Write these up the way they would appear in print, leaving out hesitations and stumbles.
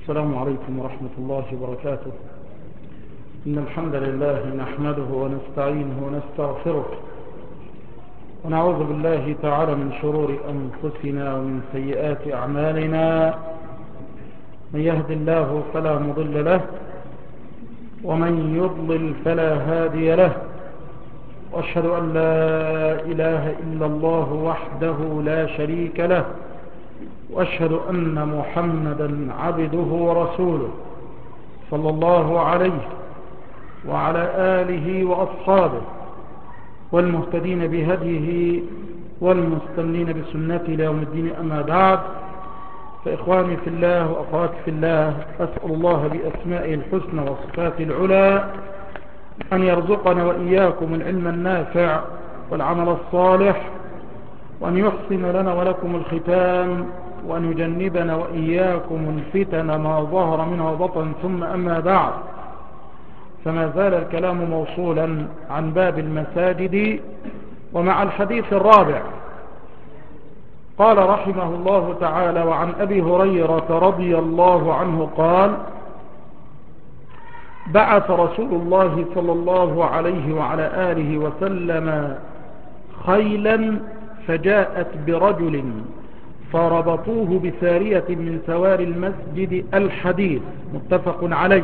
السلام عليكم ورحمة الله وبركاته. إن الحمد لله نحمده ونستعينه ونستغفره ونعوذ بالله تعالى من شرور أنفسنا ومن سيئات أعمالنا. من يهد الله فلا مضل له ومن يضلل فلا هادي له، وأشهد أن لا إله إلا الله وحده لا شريك له، وأشهد أن محمدا عبده ورسوله صلى الله عليه وعلى آله وأصحابه والمهتدين بهديه والمستنين بسنته إلى يوم الدين. أما بعد، فإخواني في الله وأخواتي في الله، أسأل الله بأسمائه الحسنى وصفاته العلى أن يرزقنا وإياكم العلم النافع والعمل الصالح، وأن يحسن لنا ولكم الختام، وأن يجنبنا وإياكم الفتن ما ظهر منها وبطن. ثم أما بعد، فما زال الكلام موصولا عن باب المساجد ومع الحديث الرابع. قال رحمه الله تعالى: وعن أبي هريرة رضي الله عنه قال: بعث رسول الله صلى الله عليه وعلى آله وسلم خيلا فجاءت برجل فربطوه بسارية من سوار المسجد. الحديث متفق عليه.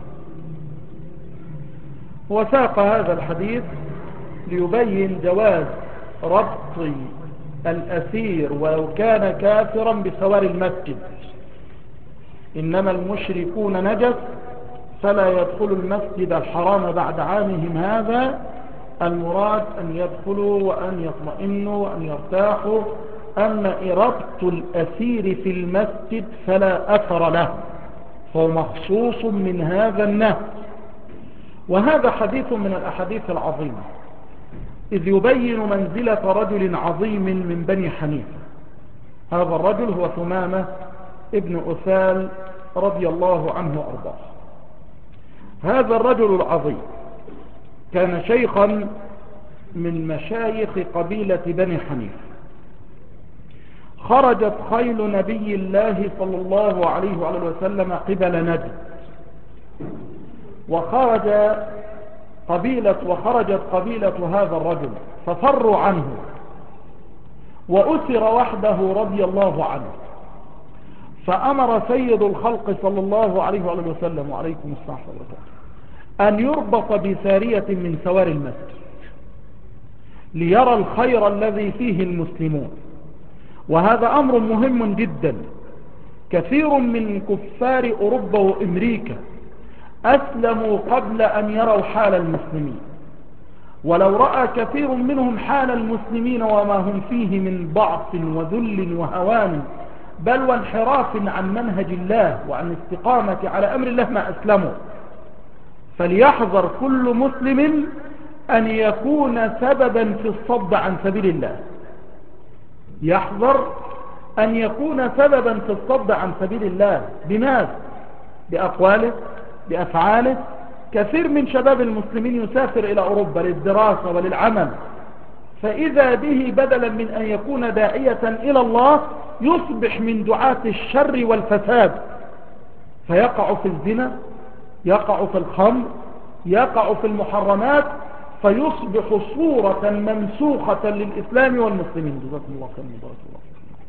وساق هذا الحديث ليبين جواز ربط الأسير ولو كان كافرا بسوار المسجد. إنما المشركون نجس فلا يدخلوا المسجد الحرام بعد عامهم هذا. المراد أن يدخلوا وأن يطمئنوا وأن يرتاحوا. أما ربط الأسير في المسجد فلا أثر له، فهو مخصوص من هذا النهي. وهذا حديث من الأحاديث العظيمة، إذ يبين منزلة رجل عظيم من بني حنيفة. هذا الرجل هو ثمامة ابن أثال رضي الله عنه وأرضاه. هذا الرجل العظيم كان شيخا من مشايخ قبيلة بني حنيفة. خرجت خيل نبي الله صلى الله عليه وعلى وسلم قبل نجد، وخرجت قبيلة هذا الرجل ففروا عنه، وأسر وحده رضي الله عنه. فأمر سيد الخلق صلى الله عليه وعلى وسلم، وعليكم السلام ورحمة الله، أن يربط بسارية من سوار المسجد ليرى الخير الذي فيه المسلمون. وهذا أمر مهم جدا. كثير من كفار أوروبا وأمريكا أسلموا قبل أن يروا حال المسلمين، ولو رأى كثير منهم حال المسلمين وما هم فيه من ضعف وذل وهوان بل وانحراف عن منهج الله وعن استقامة على أمر الله ما أسلموا. فليحذر كل مسلم أن يكون سببا في الصد عن سبيل الله. يحذر أن يكون سببا في الصد عن سبيل الله. بماذا؟ بأقواله، بأفعاله. كثير من شباب المسلمين يسافر إلى أوروبا للدراسة وللعمل، فإذا به بدلا من أن يكون داعية إلى الله يصبح من دعاة الشر والفساد، فيقع في الزنا، يقع في الخمر، يقع في المحرمات، فيصبح صورة ممسوخة للإسلام والمسلمين. جزاكم الله خيرا وبارك الله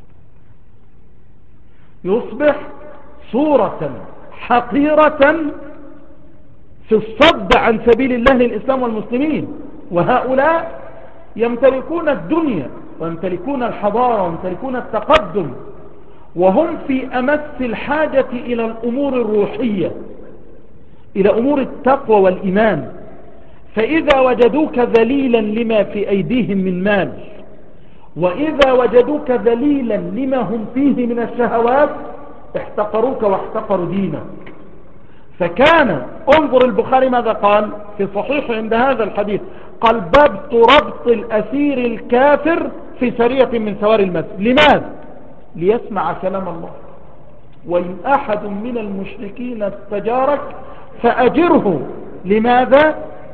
فيكم. يصبح صورة حقيرة في الصد عن سبيل الله للإسلام والمسلمين. وهؤلاء يمتلكون الدنيا ويمتلكون الحضارة ويمتلكون التقدم، وهم في أمس الحاجة إلى الأمور الروحية، إلى أمور التقوى والإيمان. فإذا وجدوك ذليلا لما في أيديهم من مال، وإذا وجدوك ذليلا لما هم فيه من الشهوات، احتقروك واحتقروا دينك. فكان انظر البخاري ماذا قال في صحيح عند هذا الحديث؟ قال: باب ربط الأسير الكافر في سرية من سوار المسجد. لماذا؟ ليسمع كلام الله. وإن أحد من المشركين استجارك فأجره. لماذا؟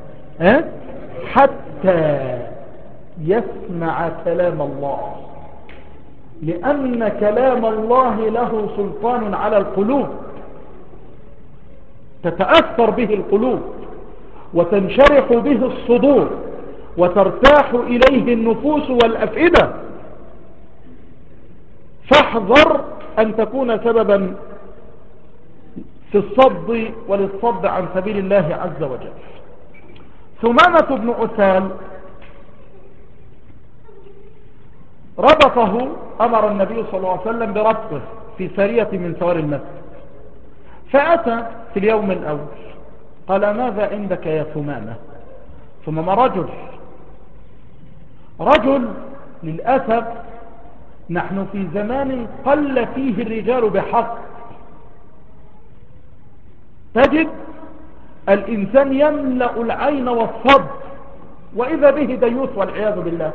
حتى يسمع كلام الله، لأن كلام الله له سلطان على القلوب. تتأثر به القلوب وتنشرح به الصدور وترتاح إليه النفوس والأفئدة. فاحذر أن تكون سببا في الصد وللصد عن سبيل الله عز وجل. ثمامة بن أسال ربطه، أمر النبي صلى الله عليه وسلم بربطه في سرية من سوار المسجد، فأتى في اليوم الأول قال: ماذا عندك يا ثمامة؟ ثمامة رجل للأسف نحن في زمان قل فيه الرجال بحق. تجد الإنسان يملأ العين والصد وإذا به ديوث والعياذ بالله.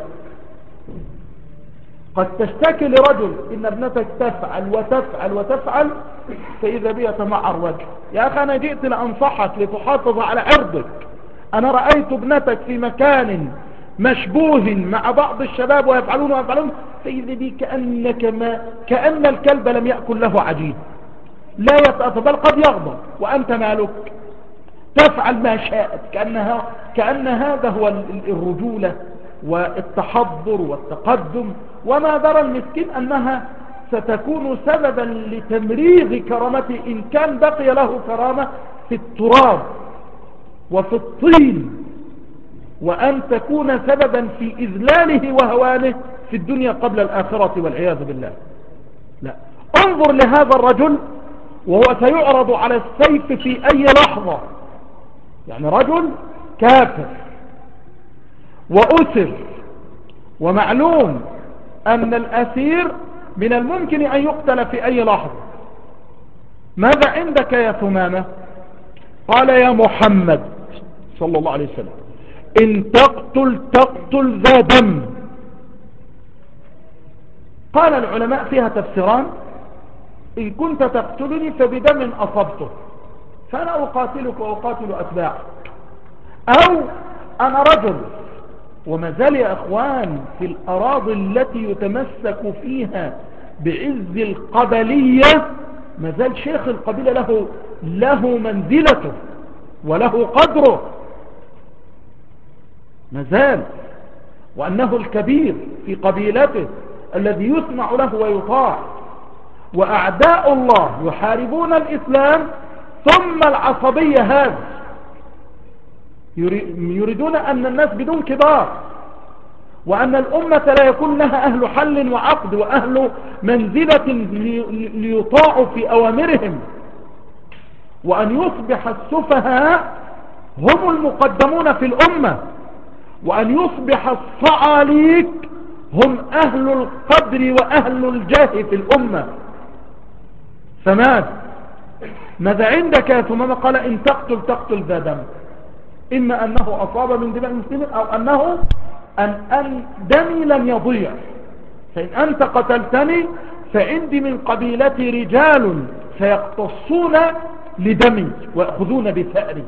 قد تشتكي لرجل إن ابنتك تفعل وتفعل وتفعل، فإذا بي يتمعر وجهه: يا أخي أنا جئت لأنصحك لتحافظ على عرضك، أنا رأيت ابنتك في مكان مشبوه مع بعض الشباب ويفعلون، فإذا بي كأن الكلب لم يأكل له عجين، لا يتأثر بل قد يغضب، وأنت مالك؟ تفعل ما شاءت، كأن هذا هو الرجولة والتحضر والتقدم، وما درى المسكين أنها ستكون سببا لتمريغ كرامته إن كان بقي له كرامة في التراب وفي الطين، وأن تكون سببا في إذلاله وهوانه في الدنيا قبل الآخرة والعياذ بالله. لا، انظر لهذا الرجل وهو سيعرض على السيف في أي لحظة، يعني رجل كافر وأسر، ومعلوم أن الأسير من الممكن أن يقتل في أي لحظة. ماذا عندك يا ثمامة؟ قال: يا محمد صلى الله عليه وسلم، إن تقتل ذا دم. قال العلماء فيها تفسيران: إن كنت تقتلني فبدم أصبته فأنا أقاتلك وأقاتل أتباعك، أو أنا رجل وما زال يا أخوان في الأراضي التي يتمسك فيها بعز القبلية، ما زال شيخ القبيلة له منزلته وله قدره، ما زال، وأنه الكبير في قبيلته الذي يسمع له ويطاع. وأعداء الله يحاربون الإسلام ثم العصبية هذه، يريدون أن الناس بدون كبار، وأن الأمة لا يكون لها أهل حل وعقد وأهل منزلة ليطاعوا في أوامرهم، وأن يصبح السفهاء هم المقدمون في الأمة، وأن يصبح الصعاليك هم أهل القدر وأهل الجاه في الأمة. ماذا عندك يا ثمامة؟ قال: إن تقتل ذا دم، إما أنه أصاب من دماء المسلمين أو أنه أن دمي لن يضيع، فإن أنت قتلتني فعندي من قبيلتي رجال سيقتصون لدمي ويأخذون بثأري،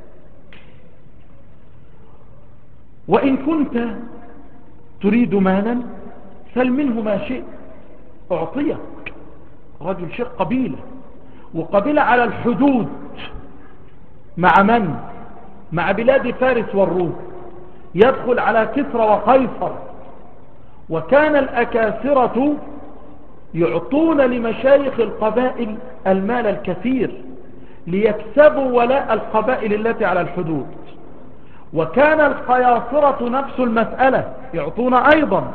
وإن كنت تريد مالا سل منه ما شئت أعطيك. رجل شيخ قبيلة، وقبيلة على الحدود مع من؟ مع بلاد فارس والروم، يدخل على كسرى وقيصر، وكان الأكاسرة يعطون لمشايخ القبائل المال الكثير ليكسبوا ولاء القبائل التي على الحدود، وكان القياصرة نفس المسألة يعطون أيضا،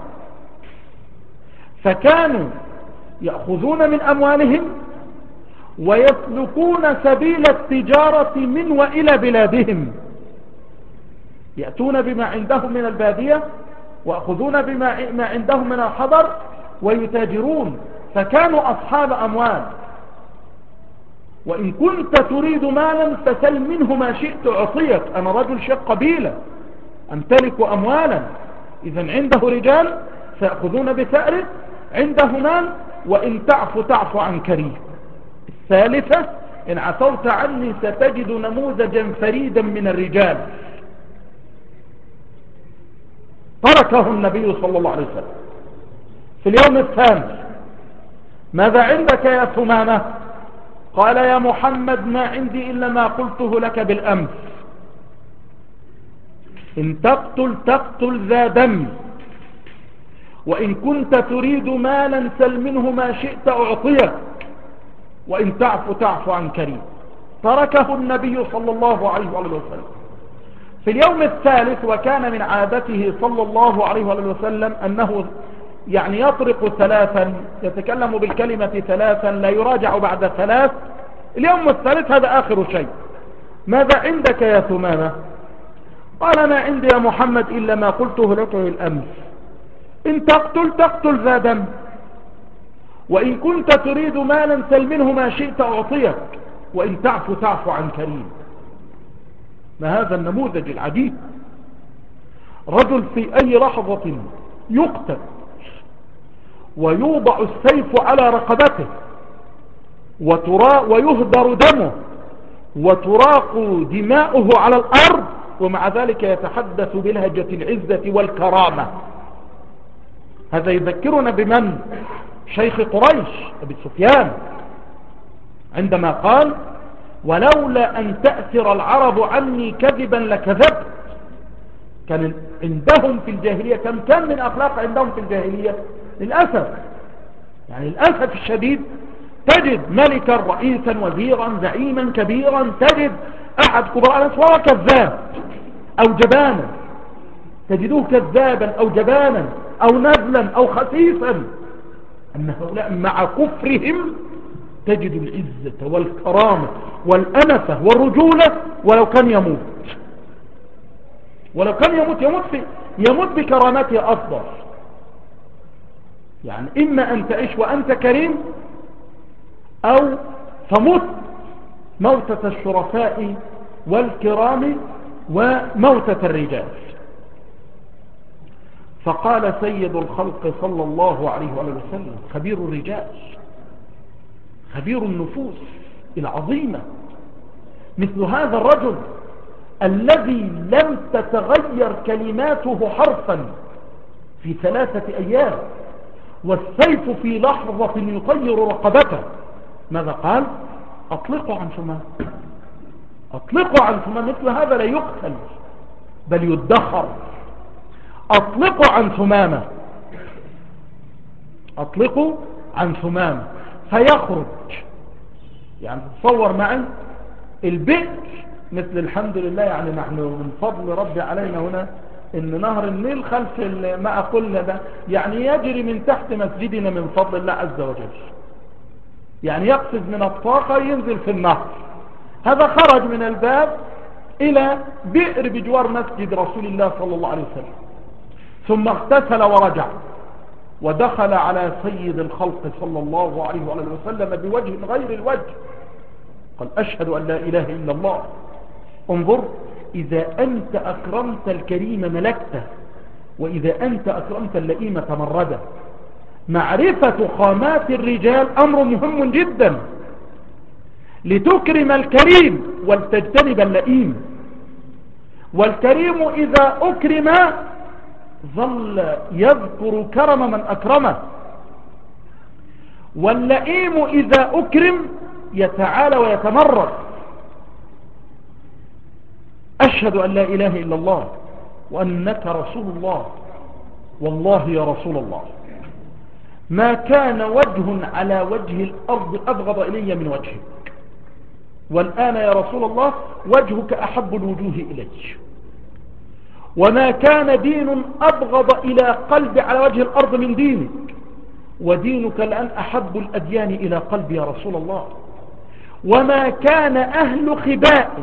فكانوا يأخذون من أموالهم ويسلكون سبيل التجارة من وإلى بلادهم، يأتون بما عندهم من البادية ويأخذون بما عندهم من الحضر ويتاجرون، فكانوا أصحاب أموال. وإن كنت تريد مالا فسل منه ما شئت أعطيك، أنا رجل شيخ قبيلة أمتلك أموالا، إذا عنده رجال سيأخذون بثأره، عنده مال، وإن تعفو عن كريم. الثالثة: إن عفوت عني ستجد نموذجا فريدا من الرجال. تركه النبي صلى الله عليه وسلم. في اليوم الثاني: ماذا عندك يا ثمامة؟ قال يا محمد ما عندي إلا ما قلته لك بالأمس، إن تقتل ذا دم، وإن كنت تريد مالا سل منه ما شئت أعطيك، وإن تعفو عن كريم. تركه النبي صلى الله عليه وسلم. في اليوم الثالث، وكان من عادته صلى الله عليه وسلم أنه يعني يطرق ثلاثا، يتكلم بالكلمة ثلاثا لا يراجع بعد ثلاث. اليوم الثالث هذا آخر شيء. ماذا عندك يا ثمامة؟ قال ما عندي يا محمد إلا ما قلته لك بالأمس، إن تقتل ذا دم، وإن كنت تريد مالا سل منه ما شئت أعطيك، وإن تعفو عن كريم. ما هذا النموذج العجيب؟ رجل في أي لحظة يقتل ويوضع السيف على رقبته ويهدر دمه وتراق دماؤه على الأرض، ومع ذلك يتحدث بلهجة العزة والكرامة. هذا يذكرنا بمن؟ شيخ قريش أبي سفيان، عندما قال ولولا أن تأثر العرب عني كذبا لكذبت. كان عندهم في الجاهلية كم من أخلاق عندهم في الجاهلية للأسف، يعني للأسف الشديد تجد ملكا رئيسا وزيرا زعيما كبيرا، تجد أحد كبراء الناس وهو كذاب أو جبانا، تجدوه كذابا أو جبانا أو نذلا أو خسيسا. أن هؤلاء مع كفرهم تجد العزة والكرامة والأنفة والرجولة، ولو كان يموت يموت بكرامته أفضل. يعني إما أن تعيش وأنت كريم، أو تموت موتة الشرفاء والكرام وموتة الرجال. فقال سيد الخلق صلى الله عليه وسلم خبير الرجال، خبير النفوس العظيمة، مثل هذا الرجل الذي لم تتغير كلماته حرفا في 3 أيام، والسيف في لحظة يطير رقبته. ماذا قال؟ أطلقوا عن ثمامة، أطلقوا عن ثمامة. مثل هذا لا يقتل بل يدخر. أطلقوا عن ثمامة، أطلقوا عن ثمامة فيخرج. يعني تصور معي البئر، مثل الحمد لله يعني نحن من فضل ربي علينا هنا ان نهر النيل خلف ما أقول ده يعني يجري من تحت مسجدنا من فضل الله عز وجل، يعني يقفز من الطاقة ينزل في النهر. هذا خرج من الباب إلى بئر بجوار مسجد رسول الله صلى الله عليه وسلم، ثم اغتسل ورجع ودخل على سيد الخلق صلى الله عليه وسلم بوجه غير الوجه، قال أشهد أن لا إله إلا الله. انظر، إذا أنت أكرمت الكريم ملكته، وإذا أنت أكرمت اللئيم تمرده. معرفة قامات الرجال أمر مهم جدا، لتكرم الكريم ولتجتنب اللئيم. والكريم إذا أكرم ظل يذكر كرم من أكرمه، واللئيم إذا أكرم يتعالى ويتمرد. أشهد أن لا إله إلا الله وأنك رسول الله، والله يا رسول الله ما كان وجه على وجه الأرض أبغض إلي من وجهك، والآن يا رسول الله وجهك أحب الوجوه إلي، وما كان دين أبغض إلى قلبي على وجه الأرض من دينك، ودينك الآن أحب الأديان إلى قلبي يا رسول الله. وما كان أهل خباء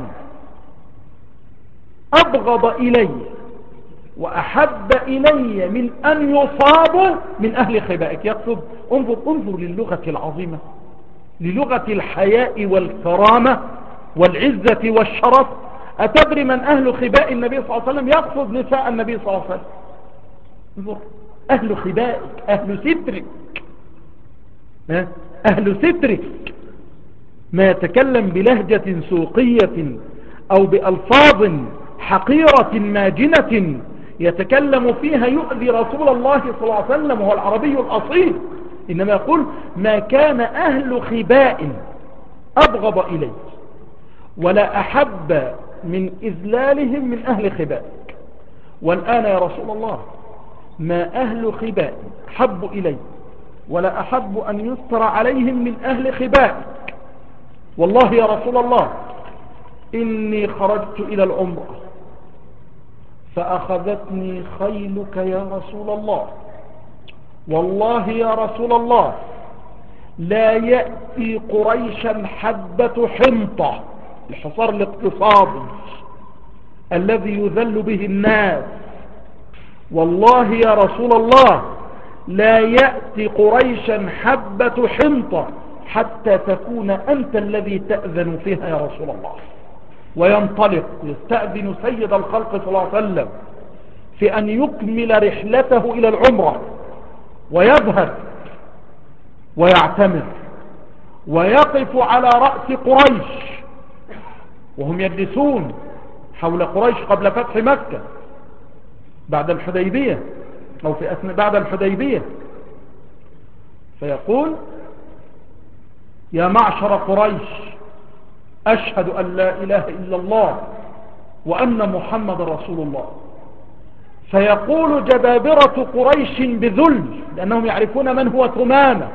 أبغض إلي وأحب إلي من أن يصابوا من أهل خبائك. يقصد انظر للغة العظيمة، للغة الحياء والكرامة والعزة والشرف. أتدري من أهل خباء النبي صلى الله عليه وسلم؟ يقصد نساء النبي صلى الله عليه وسلم. انظر، أهل خبائك، أهل سترك، أهل سترك. ما يتكلم بلهجة سوقية أو بألفاظ حقيرة ماجنة يتكلم فيها يؤذي رسول الله صلى الله عليه وسلم وهو العربي الأصيل، إنما يقول ما كان أهل خباء أبغض إلي ولا أحب من إذلالهم من أهل خبائك. والآن يا رسول الله ما أهل خبائي حب إلي ولا أحب أن يستر عليهم من أهل خبائك. والله يا رسول الله إني خرجت إلى العمرة فأخذتني خيلك يا رسول الله. والله يا رسول الله لا يأتي قريشا حبة حنطة، الحصار الاقتصادي الذي يذل به الناس، والله يا رسول الله لا يأتي قريشا حبة حنطة حتى تكون أنت الذي تأذن فيها يا رسول الله. وينطلق يستأذن سيد الخلق صلى الله عليه وسلم في أن يكمل رحلته إلى العمرة ويذهب ويعتمر ويقف على رأس قريش وهم يجلسون حول قريش قبل فتح مكة بعد الحديبية أو في أثناء بعد الحديبية، فيقول يا معشر قريش أشهد أن لا إله إلا الله وأن محمد رسول الله. فيقول جبابرة قريش بذل لأنهم يعرفون من هو ثمامة،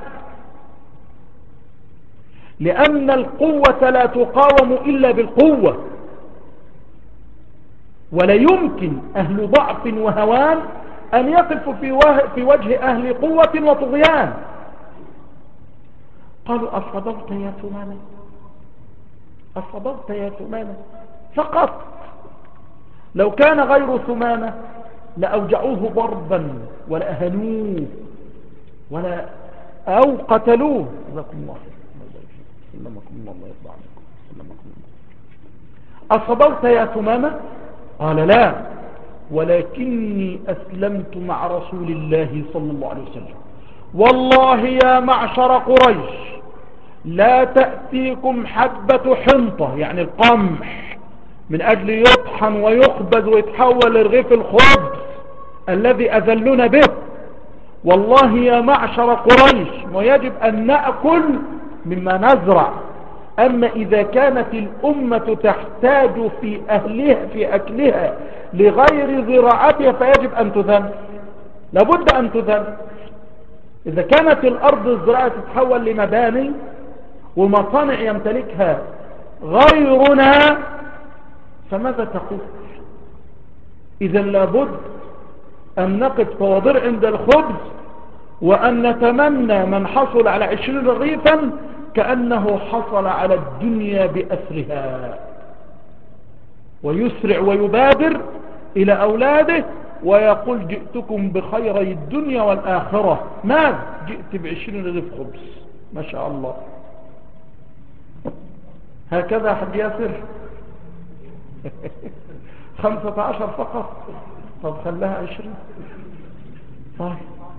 لأن القوة لا تقاوم إلا بالقوة، ولا يمكن أهل ضعف وهوان أن يقفوا في وجه أهل قوة وطغيان. قالوا أصدقت يا ثمامة، أصدقت يا ثمامة فقط. لو كان غير ثمامة لأوجعوه ضربا ولأهنوه أو قتلوه. جزاكم الله سلمكم الله يرضى عنكم سلمكم الله. أصدقت يا ثمامة؟ قال لا، ولكني أسلمت مع رسول الله صلى الله عليه وسلم. والله يا معشر قريش لا تأتيكم حبة حنطة يعني القمح من أجل يطحن ويخبز ويتحول لرغيف الخبز الذي أذلنا به. والله يا معشر قريش ويجب أن نأكل مما نزرع، أما إذا كانت الأمة تحتاج في أكلها لغير زراعتها فيجب أن تذل، لابد أن تذل. إذا كانت الأرض الزراعية تتحول لمباني ومصانع يمتلكها غيرنا فماذا تقول؟ إذا لابد أن نقف طوابير عند الخبز وأن نتمنى من حصل على 20 رغيفا كأنه حصل على الدنيا بأسرها، ويسرع ويبادر إلى أولاده ويقول جئتكم بخيري الدنيا والآخرة. ماذا؟ جئت ب20 رغيف خبز ما شاء الله. هكذا حد ياسر 15 فقط، طب خلاها 20. طيب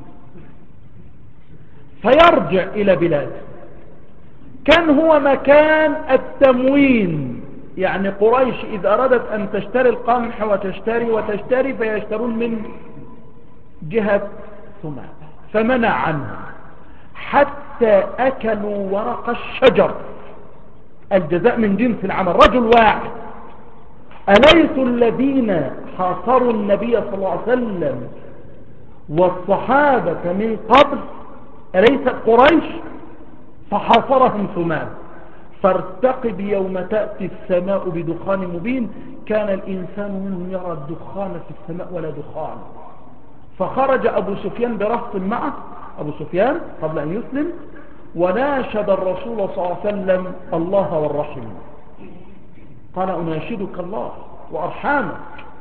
فيرجع إلى بلاده. كان هو مكان التموين، يعني قريش إذا أرادت أن تشتري القمح وتشتري فيشترون من جهة ثمامة، فمنع عنها حتى أكلوا ورق الشجر. الجزاء من جنس العمل. رجل واحد، أليسوا الذين حاصروا النبي صلى الله عليه وسلم والصحابة من قبل؟ أليست قريش؟ فحاصرهم ثمامة. فارتقب يوم تأتي السماء بدخان مبين. كان الإنسان منهم يرى الدخان في السماء ولا دخان. فخرج أبو سفيان برهط معه، أبو سفيان قبل أن يسلم، وناشد الرسول صلى الله عليه وسلم الله والرحم. قال أناشدك الله وأرحامك،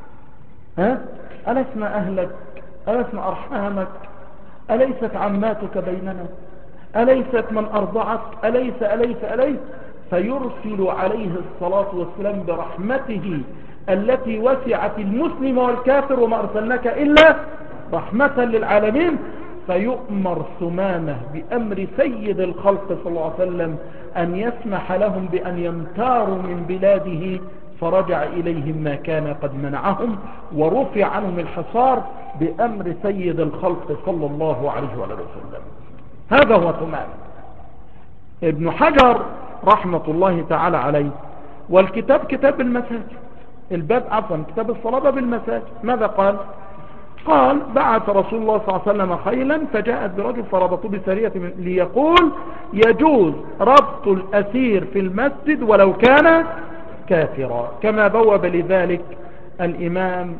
ألسنا أهلك، ألسنا أرحامك، أليست عماتك بيننا، أليست من أرضعت، أليس فيرسل عليه الصلاة والسلام برحمته التي وسعت المسلم والكافر وما أرسلناك إلا رحمة للعالمين. فيؤمر ثمامة بأمر سيد الخلق صلى الله عليه وسلم أن يسمح لهم بأن يمتاروا من بلاده، فرجع إليهم ما كان قد منعهم ورفع عنهم الحصار بأمر سيد الخلق صلى الله عليه وسلم. هذا هو ثمامة. ابن حجر رحمة الله تعالى عليه، والكتاب كتاب المساجد، الباب عفوا كتاب الصلاة باب المساجد. ماذا قال؟ قال بعث رسول الله صلى الله عليه وسلم خيلا فجاءت برجل فربطوه بسرية ليقول يجوز ربط الأسير في المسجد ولو كان كافرا، كما بوب لذلك الإمام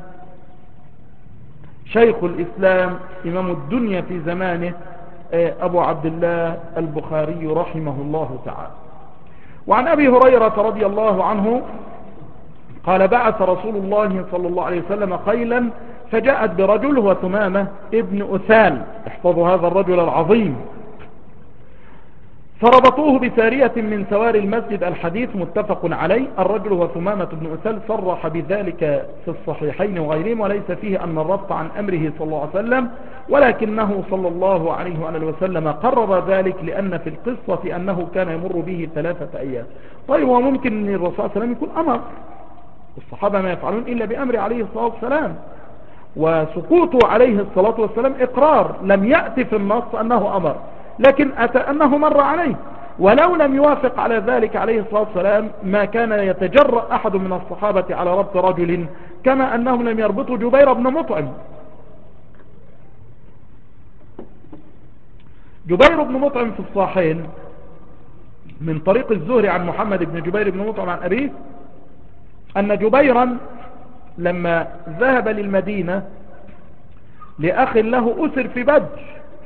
شيخ الإسلام إمام الدنيا في زمانه أبو عبد الله البخاري رحمه الله تعالى. وعن أبي هريرة رضي الله عنه قال بعث رسول الله صلى الله عليه وسلم خيلا فجاءت برجل هو ثمامة ابن أثال، احفظوا هذا الرجل العظيم، فربطوه بسارية من سوار المسجد. الحديث متفق عليه. الرجل هو ثمامة بن أثال صرح بذلك في الصحيحين وغيرهم، وليس فيه أن الربط عن أمره صلى الله عليه وسلم، ولكنه صلى الله عليه وآله وسلم قرر ذلك لأن في القصة أنه كان يمر به 3 أيام. طيب وممكن أن الرسول صلى الله عليه وسلم يكون أمر، الصحابة ما يفعلون إلا بأمر عليه الصلاة والسلام، وسقوطه عليه الصلاة والسلام إقرار، لم يأتي في النص أنه أمر، لكن أتى أنه مر عليه. ولو لم يوافق على ذلك عليه الصلاة والسلام ما كان يتجرأ أحد من الصحابة على ربط رجل، كما أنهم لم يربطوا جبير بن مطعم. جبير بن مطعم في الصحيحين من طريق الزهري عن محمد بن جبير بن مطعم عن أبيه أن جبيرا لما ذهب للمدينة لأخ له أسر في بدر،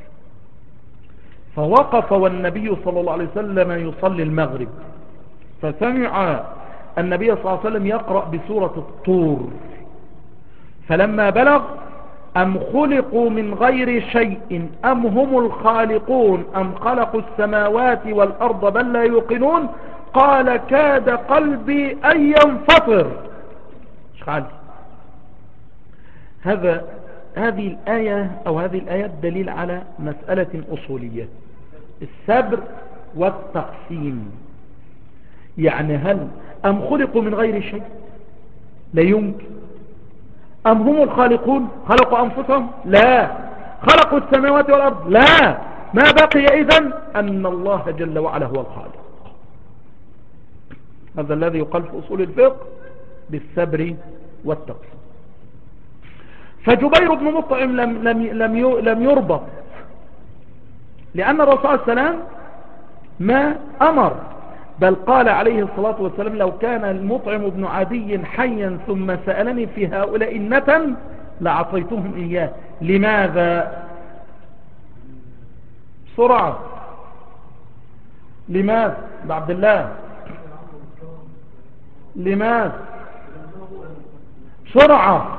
فوقف والنبي صلى الله عليه وسلم يصلي المغرب، فسمع النبي صلى الله عليه وسلم يقرأ بسورة الطور، فلما بلغ أم خلقوا من غير شيء أم هم الخالقون أم خلقوا السماوات والأرض بل لا يوقنون، قال كاد قلبي أن ينفطر. هذه الآية أو هذه الآيات دليل على مسألة أصولية، السبر والتقسيم. يعني هل أم خلقوا من غير شيء؟ لا يمكن. أم هم الخالقون خلقوا أنفسهم؟ لا. خلقوا السماوات والأرض؟ لا. ما بقي إذن أن الله جل وعلا هو الخالق. هذا الذي يقال في أصول الفقه بالسبر والتقسيم. فجبير بن مطعم لم يربط، لأن الرسول صلى الله عليه وسلم ما أمر، بل قال عليه الصلاة والسلام لو كان المطعم بن عدي حيا ثم سألني في هؤلاء النتن لعطيتهم إياه. لماذا؟ بسرعة. لماذا عبد الله؟ لماذا؟ بسرعة،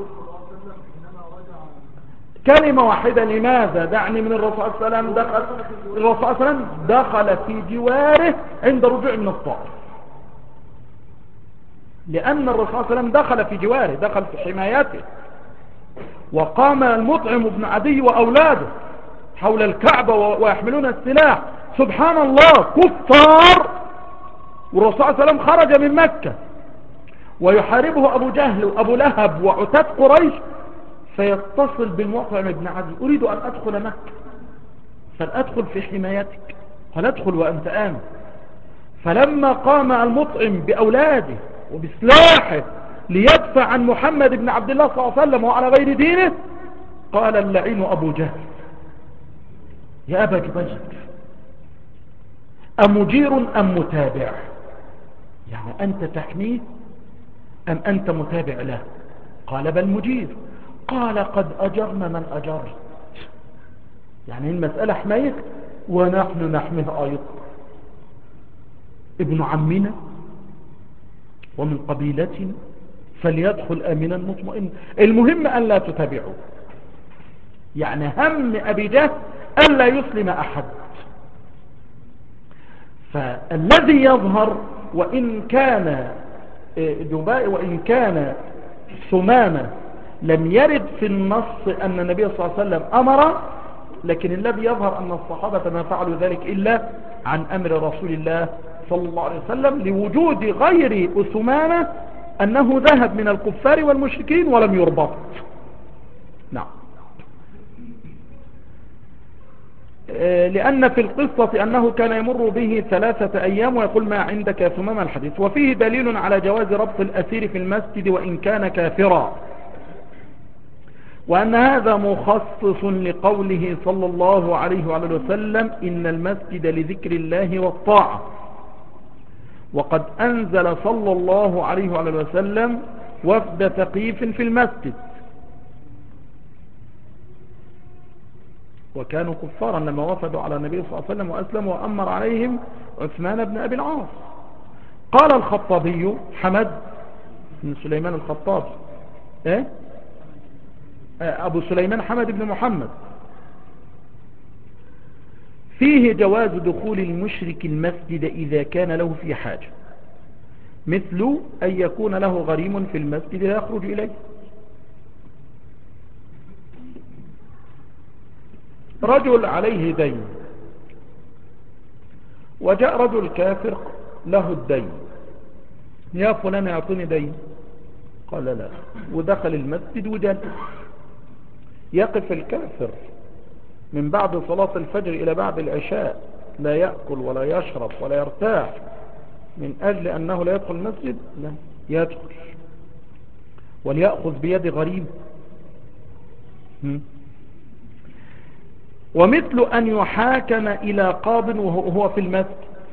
كلمة واحدة. لماذا؟ دعني من الرسول صلى الله عليه وسلم الرسول صلى الله عليه وسلم دخل في جواره عند رجوع من الطائف، لأن الرسول صلى الله عليه وسلم دخل في جواره، دخل في حمايته، وقام المطعم بن عدي وأولاده حول الكعبة ويحملون السلاح. سبحان الله، كفار، والرسول صلى الله عليه وسلم خرج من مكة ويحاربه أبو جهل وأبو لهب وعتاد قريش، فيتصل بالمطعم بن عدي أريد أن أدخل مكة فلأدخل في حمايتك، فلأدخل وأنت آمن. فلما قام المطعم بأولاده وبسلاحه ليدفع عن محمد بن عبد الله صلى الله عليه وسلم وعلى غير دينه، قال اللعين أبو جهل يا أبا جبير أمجير أم متابع؟ يعني أنت تحميه أم أنت متابع له؟ قال بل مجير. قال قد أجرنا من أجرت، يعني المسألة حماية ونحن نحميه أيضا، ابن عمنا ومن قبيلتنا، فليدخل آمنا مطمئنا. المهم أن لا تتابعوا، يعني هم أبي جهل أن لا يسلم أحد. فالذي يظهر وإن كان ثمامة لم يرد في النص أن النبي صلى الله عليه وسلم أمر، لكن الذي يظهر أن الصحابة ما فعلوا ذلك إلا عن أمر رسول الله صلى الله عليه وسلم، لوجود غير ثمامة أنه ذهب من الكفار والمشركين ولم يربط. نعم. لأن في القصة أنه كان يمر به 3 أيام ويقول ما عندك يا ثمامة الحديث. وفيه دليل على جواز ربط الأسير في المسجد وإن كان كافرا، وأن هذا مخصص لقوله صلى الله عليه وعلى وسلم إن المسجد لذكر الله والطاعة. وقد أنزل صلى الله عليه وعلى وسلم وفد ثقيف في المسجد، وكانوا كفارا لما وفدوا على النبي صلى الله عليه وسلم وأسلموا وأمر عليهم عثمان بن أبي العاص. قال الخطابي حمد بن سليمان الخطابي أبو سليمان حمد بن محمد فيه جواز دخول المشرك المسجد إذا كان له في حاجة، مثل أن يكون له غريم في المسجد لا يخرج إليه. رجل عليه دين وجاء رجل كافر له الدين، يا فلان يعطيني دين، قال لا، ودخل المسجد وجلس. يقف الكافر من بعد صلاة الفجر إلى بعد العشاء لا يأكل ولا يشرب ولا يرتاح من أجل أنه لا يدخل المسجد؟ لا، يدخل وليأخذ بيد غريب. ومثل أن يحاكم إلى قاض وهو في المسجد،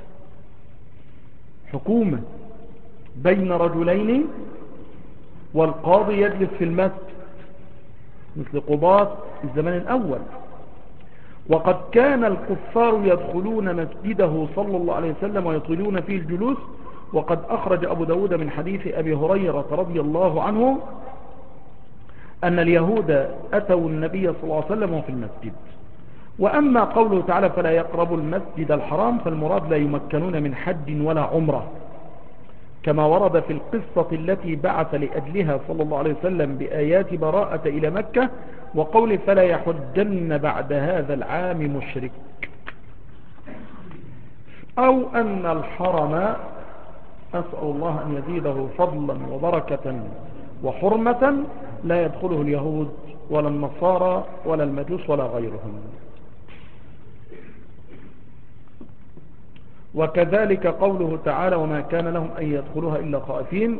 حكومة بين رجلين والقاضي يجلس في المسجد، مثل قضاة الزمان الأول. وقد كان الكفار يدخلون مسجده صلى الله عليه وسلم ويطيلون فيه الجلوس. وقد أخرج أبو داود من حديث أبي هريرة رضي الله عنه أن اليهود أتوا النبي صلى الله عليه وسلم وفي المسجد. وأما قوله تعالى فلا يقربوا المسجد الحرام، فالمراد لا يمكنون من حج ولا عمرة، كما ورد في القصة التي بعث لأجلها صلى الله عليه وسلم بآيات براءة إلى مكة، وقول فلا يحجن بعد هذا العام مشرك. أو أن الحرم، أسأل الله أن يزيده فضلا وبركة وحرمة، لا يدخله اليهود ولا النصارى ولا المجوس ولا غيرهم. وكذلك قوله تعالى وما كان لهم أن يدخلوها إلا خائفين،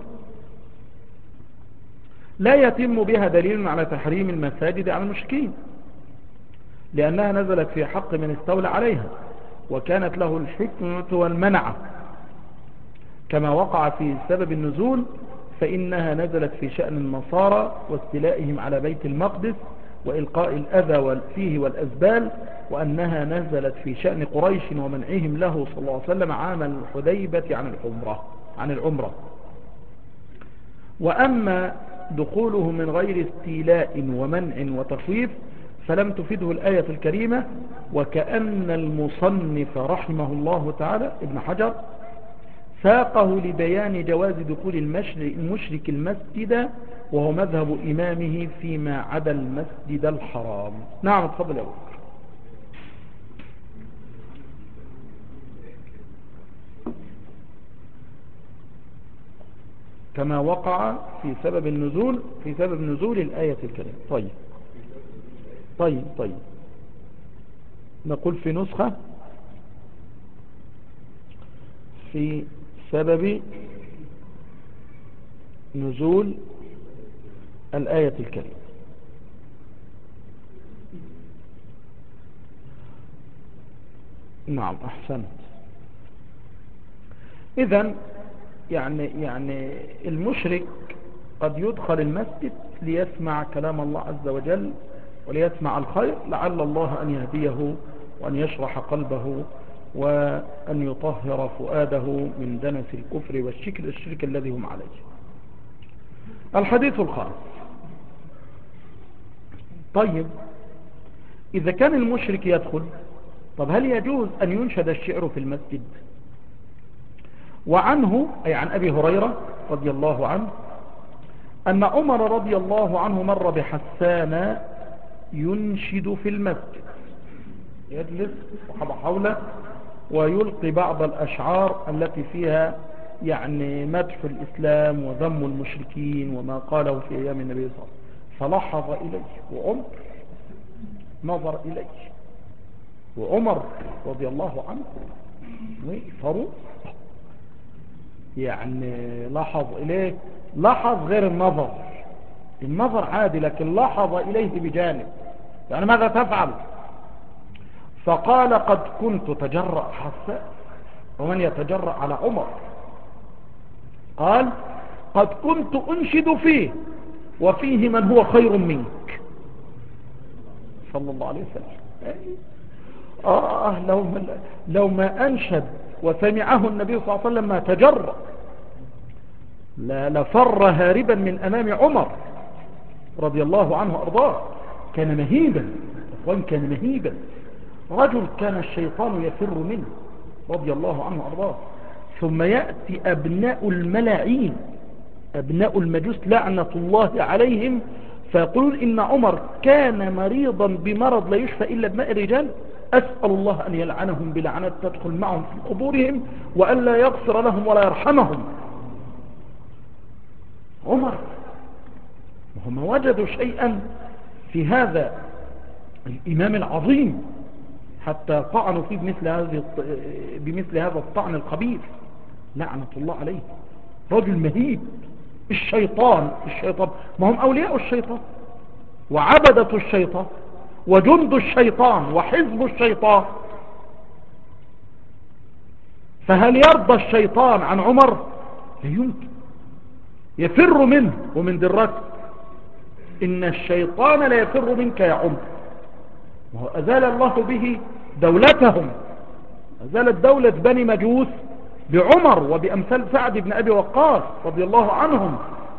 لا يتم بها دليل على تحريم المساجد على المشركين، لأنها نزلت في حق من استولى عليها وكانت له الحكمة والمنعة، كما وقع في سبب النزول، فإنها نزلت في شأن النصارى واستيلائهم على بيت المقدس وإلقاء الأذى فيه والأزبال، وأنها نزلت في شأن قريش ومنعهم له صلى الله عليه وسلم عام الحديبة عن العمرة. وأما دخوله من غير استيلاء ومنع وتخويف فلم تفده الآية الكريمة. وكأن المصنف رحمه الله تعالى ابن حجر ساقه لبيان جواز دخول المشرك المسجد، وهو مذهب إمامه فيما عدا المسجد الحرام. نعم، تفضل يا أبو بكر. كما وقع في سبب نزول الآية الكريمة. طيب نقول في نسخة في سبب نزول الآية الكريمة. نعم، أحسنت. إذن يعني المشرك قد يدخل المسجد ليسمع كلام الله عز وجل وليسمع الخير، لعل الله أن يهديه وأن يشرح قلبه وأن يطهر فؤاده من دنس الكفر والشرك الذي هم عليه. الحديث الخامس. طيب، إذا كان المشرك يدخل، طب هل يجوز أن ينشد الشعر في المسجد؟ وعنه أي عن أبي هريرة رضي الله عنه أن عمر رضي الله عنه مر بحسان ينشد في المسجد، يجلس وحب حوله ويلقي بعض الأشعار التي فيها يعني مدح الإسلام وذم المشركين وما قاله في أيام النبي صلى الله عليه وسلم. فلحظ إليه وعمر نظر إليه وعمر رضي الله عنه فاروق، يعني لاحظ إليه، لاحظ غير النظر، النظر عادي لكن لاحظ إليه بجانب، يعني ماذا تفعل؟ فقال قد كنت تجرأ حسان، ومن يتجرأ على عمر؟ قال قد كنت أنشد فيه وفيه من هو خير منك صلى الله عليه وسلم. لو ما أنشد وسمعه النبي صلى الله عليه وسلم ما تجرأ، لا لفر هاربا من أمام عمر رضي الله عنه وأرضاه. كان مهيبا، أخوان كان مهيبا، رجل كان الشيطان يفر منه رضي الله عنه وأرضاه. ثم يأتي أبناء الملاعين، أبناء المجوس لعنة الله عليهم، فيقولون إن عمر كان مريضا بمرض لا يشفى إلا بماء الرجال، أسأل الله أن يلعنهم بلعنات تدخل معهم في قبورهم وأن لا يغفر لهم ولا يرحمهم. عمر وهم وجدوا شيئا في هذا الإمام العظيم حتى طعنوا فيه بمثل هذا الطعن القبيح لعنة الله عليه. رجل مهيب. الشيطان ما هم أولياء الشيطان وعبدة الشيطان وجند الشيطان وحزب الشيطان، فهل يرضى الشيطان عن عمر؟ لا يمكن، يفر منه ومن درته. إن الشيطان لا يفر منك يا عمر، وهو أزال الله به دولتهم، أزالت دولة بني مجوس بعمر وبأمثال سعد بن أبي وقاص رضي الله عنهم.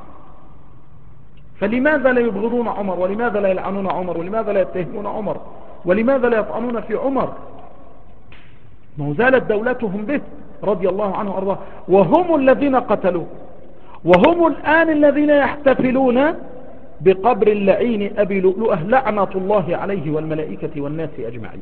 فلماذا لا يبغضون عمر؟ ولماذا لا يلعنون عمر؟ ولماذا لا يتهمون عمر؟ ولماذا لا يطعنون في عمر؟ ما زالت دولتهم به رضي الله عنه وأرضاه، وهم الذين قتلوه، وهم الآن الذين يحتفلون بقبر اللعين أبي لؤلؤة لعنة الله عليه والملائكة والناس أجمعين.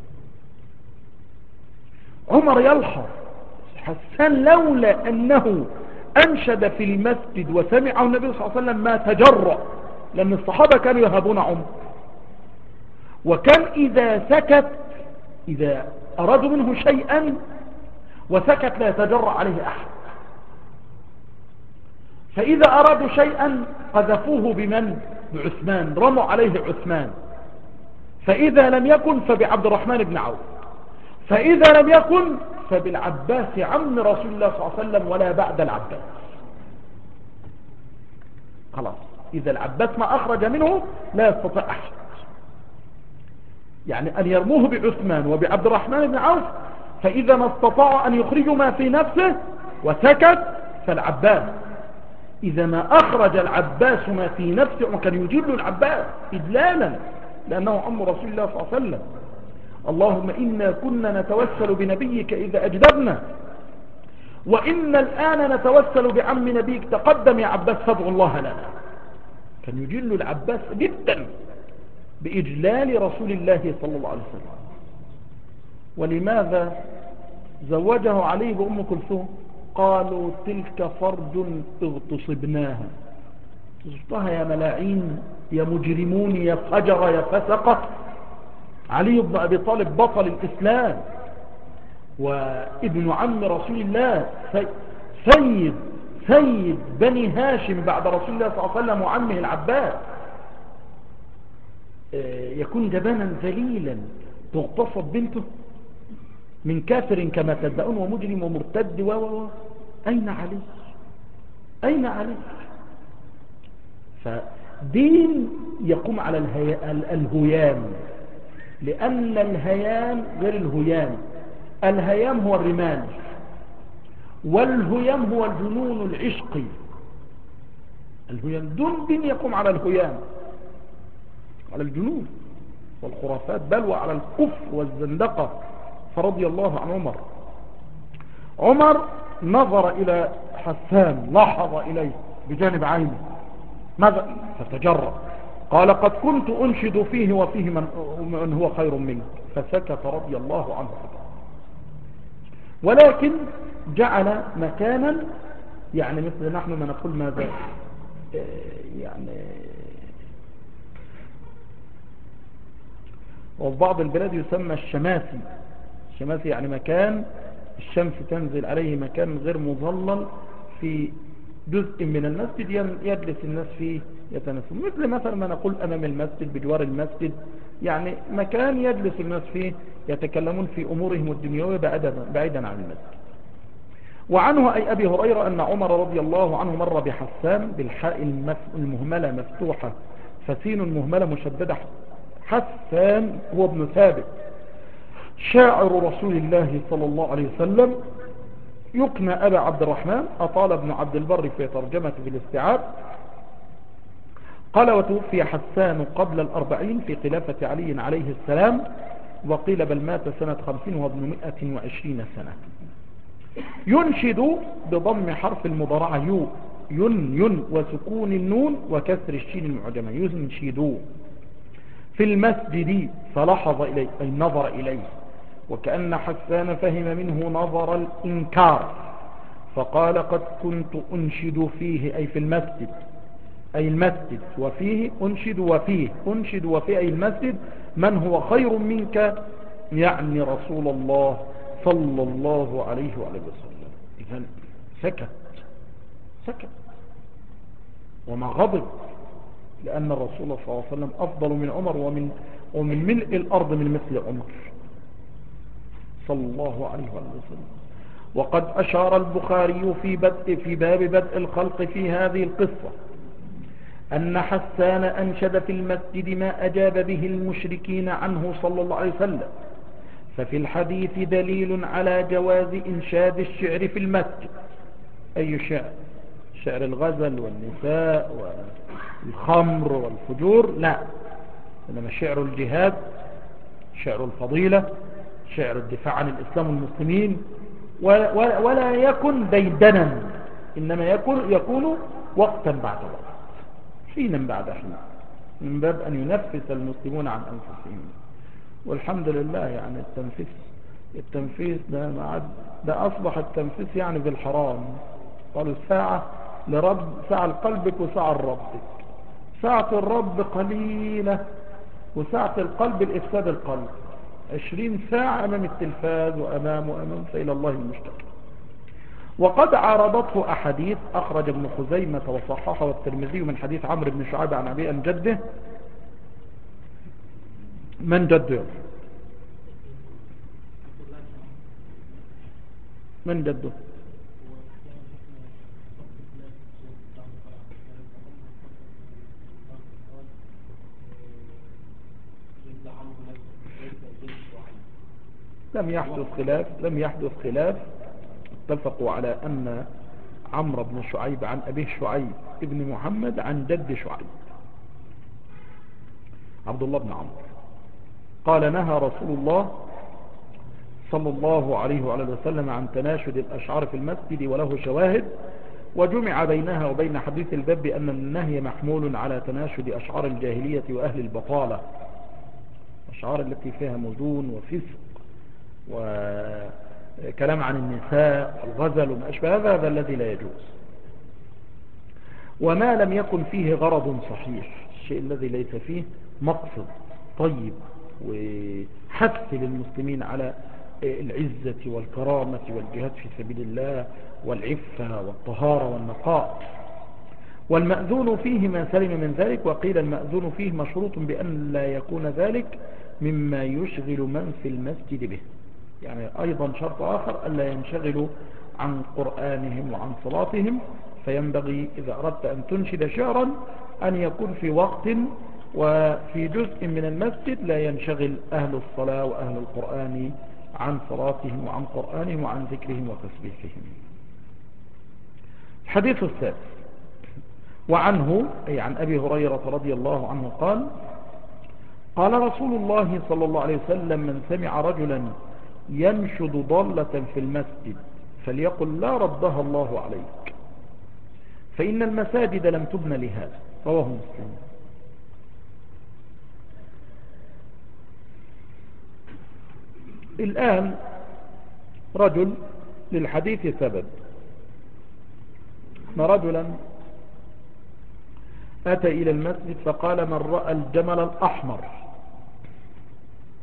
عمر يلحظ حسان لولا أنه أنشد في المسجد وسمعه النبي صلى الله عليه وسلم ما تجرأ، لأن الصحابة كانوا يهابون عمر، وكان إذا سكت، إذا أرادوا منه شيئا وسكت لا يتجرأ عليه أحد، فإذا أرادوا شيئا قذفوه بمن؟ بعثمان، رموا عليه عثمان، فإذا لم يكن فبعبد الرحمن بن عوف، فإذا لم يكن فبالعباس عم رسول الله صلى الله عليه وسلم ولا بعد العباس. خلاص، إذا العباس ما أخرج منه لا يستطيع أحد، يعني أن يرموه بعثمان وبعبد الرحمن بن عوف، فإذا ما استطاعوا أن يخرجوا ما في نفسه وسكت فالعباس. إذا ما أخرج العباس ما في نفسه، وكان يجل العباس إجلالا لأنه عم رسول الله صلى الله عليه وسلم. اللهم إنا كنا نتوسل بنبيك إذا أجدبنا، وإن الآن نتوسل بعم نبيك، تقدم يا عباس فادعوا الله لنا. كان يجل العباس جدا بإجلال رسول الله صلى الله عليه وسلم. ولماذا زوجه عليه بأم كلثوم؟ قالوا تلك فرج اغتصبناها. اغتصبتها يا ملاعين، يا مجرمون، يا فجر، يا فسقة. علي بن أبي طالب بطل الإسلام وابن عم رسول الله، سيد بني هاشم بعد رسول الله صلى الله عليه وسلم وعمه العباس، يكون جبانا ذليلا تغتصب بنته من كافر كما تدعون ومجرم ومرتد أين علي؟ أين علي؟ فدين يقوم على الهيام، لأن الهيام غير الهيام. الهيام هو الرمال، والهيام هو الجنون العشقي. الهيام دين يقوم على الهيام، على الجنون والخرافات، بل وعلى الكفر والزندقة. فرضي الله عن عمر. عمر نظر إلى حسان، لاحظ إليه بجانب عينه، ماذا؟ فتجرأ، قال قد كنت أنشد فيه وفيه من هو خير منك، فسكت رضي الله عنه. ولكن جعل مكانا، يعني مثل نحن ما نقول ماذا، يعني وفي بعض البلاد يسمى الشماسي. الشماسي يعني مكان الشمس تنزل عليه، مكان غير مظلل في جزء من المسجد يجلس الناس فيه يتنسون، مثل مثلا ما نقول أمام المسجد، بجوار المسجد، يعني مكان يجلس الناس فيه يتكلمون في أمورهم الدنيوية بعيدا عن المسجد. وعنه أي أبي هريرة أن عمر رضي الله عنه مر بحسان بالحاء المهملة مفتوحة فسين المهملة مشددة. حسان هو ابن ثابت شاعر رسول الله صلى الله عليه وسلم، يكنى أبا عبد الرحمن. أطال ابن عبد البر في ترجمته في الاستيعاب، قال وتوفي حسان قبل 40 في خلافة علي عليه السلام، وقيل بل مات سنة 50 وابن 120 سنة. ينشد بضم حرف المضارعة ين وسكون النون وكسر الشين المعجمة، ينشد في المسجد فلحظ إليه أي نظر إليه، وكأن حسان فهم منه نظر الإنكار فقال قد كنت أنشد فيه أي في المسجد، أي المسجد، وفيه أنشد وفيه أي المسجد من هو خير منك، يعني رسول الله صلى الله عليه وآله وسلم. إذن سكت وما غضب، لأن الرسول صلى الله عليه وسلم أفضل من عمر ومن ملء الأرض من مثل عمر صلى الله عليه وسلم. وقد أشار البخاري في باب بدء الخلق في هذه القصة أن حسان أنشد في المسجد ما أجاب به المشركين عنه صلى الله عليه وسلم، ففي الحديث دليل على جواز إنشاد الشعر في المسجد. أي شعر؟ شعر الغزل والنساء والخمر والفجور؟ لا، إنما شعر الجهاد، شعر الفضيلة، شعر الدفاع عن الإسلام والمسلمين، ولا يكن ديدنا، إنما يكون وقتا بعد وقت، حينا بعد حين، من باب أن ينفس المسلمون عن أنفسهم. والحمد لله يعني التنفيس ده أصبح التنفيس يعني بالحرام. قالوا ساعة لقلبك وساعة لربك. ساعة الرب قليلة، وساعة القلب الإفساد القلب 20 ساعة أمام التلفاز وأمام إلى الله المشتكى. وقد عارضته أحاديث أخرج ابن خزيمة وصححه والترمذي من حديث عمرو بن شعيب عن أبي عن جده. من جده؟ من جده؟ لم يحدث خلاف. اتفقوا على أن عمرو بن شعيب عن أبيه شعيب ابن محمد عن جد شعيب عبد الله بن عمرو قال نهى رسول الله صلى الله عليه وعلى وسلم عن تناشد الأشعار في المسجد، وله شواهد. وجمع بينها وبين حديث الباب بأن النهي محمول على تناشد أشعار الجاهلية وأهل البطالة، أشعار التي فيها مزون وفسق وكلام عن النساء والغزل وما أشبه هذا الذي لا يجوز. وما لم يكن فيه غرض صحيح، الشيء الذي ليس فيه مقصد طيب وحث للمسلمين على العزة والكرامة والجهاد في سبيل الله والعفة والطهارة والنقاء. والمأذون فيه ما سلم من ذلك، وقيل المأذون فيه مشروط بأن لا يكون ذلك مما يشغل من في المسجد به، يعني أيضا شرط آخر ألا ينشغلوا عن قرآنهم وعن صلاتهم. فينبغي إذا أردت أن تنشد شعرا أن يكون في وقت وفي جزء من المسجد لا ينشغل أهل الصلاة وأهل القرآن عن صلاتهم وعن قرآنهم وعن ذكرهم وتسبيحهم. الحديث الثالث وعنه أي عن أبي هريرة رضي الله عنه قال رسول الله صلى الله عليه وسلم من سمع رجلا ينشد ضالة في المسجد فليقل لا ردها الله عليك، فإن المساجد لم تبن لهذا، رواه مسلم. الآن رجل للحديث سبب، أن رجلا أتى إلى المسجد فقال من رأى الجمل الأحمر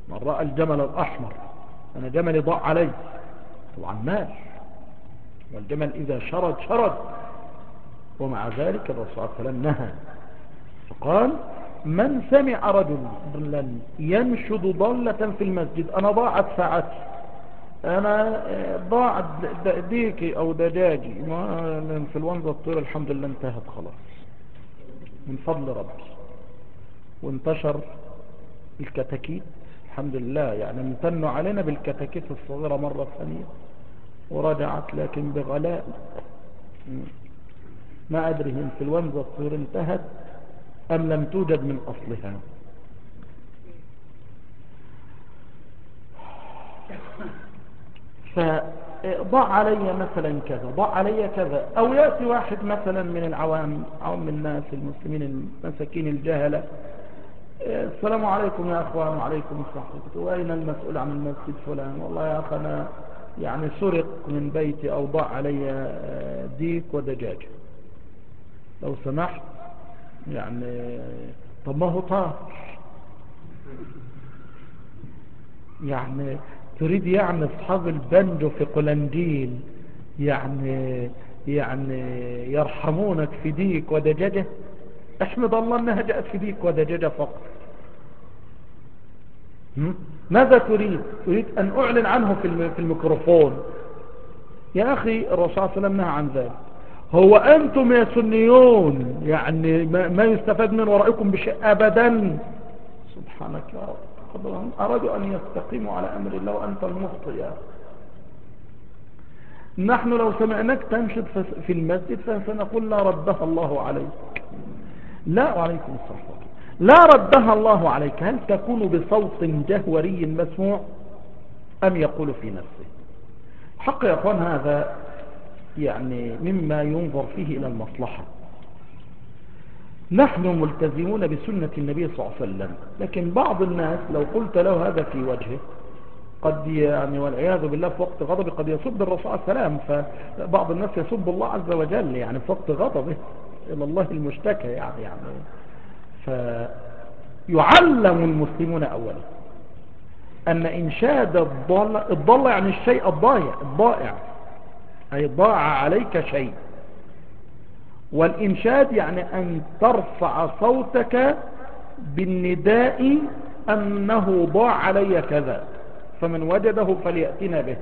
من رأى الجمل الأحمر أنا جملي ضاع علي، طبعا مال، والجمل إذا شرد. ومع ذلك الرسول صلى الله عليه وسلم نهى فقال من سمع رجلا ينشد ضالة في المسجد، أنا ضاعت ساعتي، أنا ضاعت ديكي أو دجاجي، الانفلونزا الطير الحمد لله انتهت خلاص من فضل ربي، وانتشر الكتاكيت الحمد لله، يعني امتنوا علينا بالكتاكيت الصغيرة مرة ثانية ورجعت لكن بغلاء. ما أدري انفلونزا الطير انتهت أم لم توجد من أصلها. فضع علي مثلا كذا، ضع علي كذا، أو يأتي واحد مثلا من العوام عوام الناس المسلمين المساكين الجهلة، السلام عليكم يا أخوان، وعليكم السلام، وأين المسؤول عن المسجد فلان، والله يا أخي أنا يعني سرق من بيتي أو ضاع علي ديك ودجاج، لو سمحت يعني. طب ما هو طار يعني، تريد يعني أصحاب البنجو في قلنديل يعني يرحمونك في ديك ودجاجة؟ احمد الله أنها جاءت في ديك ودجاجة فقط. ماذا تريد أن أعلن عنه في الميكروفون؟ يا أخي الرسول صلى الله عليه وسلم نهى عن ذلك. هو أنتم يا سنيون يعني ما يستفاد من ورائكم بشيء أبدا. سبحانك يا رب، أرادوا أن يستقيموا على أمر الله وأنت المخطئ يا أخي. نحن لو سمعناك تنشد في المسجد فسنقول لا ردها الله عليك. لا، وعليكم السلام، لا ردها الله عليك. هل تكون بصوت جهوري مسموع أم يقول في نفسه؟ حق يا أخوان هذا يعني مما ينظر فيه إلى المصلحة. نحن ملتزمون بسنة النبي صلى الله عليه وسلم، لكن بعض الناس لو قلت له هذا في وجهه قد يعني والعياذ بالله في وقت غضبه قد يسب الرسول عليه السلام، فبعض الناس يسب الله عز وجل يعني في وقت غضبه إلى الله المشتكى يعني فيعلم المسلمون أولا أن إنشاد الضالة يعني الشيء الضائع أي ضاع عليك شيء، والإنشاد يعني أن ترفع صوتك بالنداء أنه ضاع علي كذا فمن وجده فليأتنا به.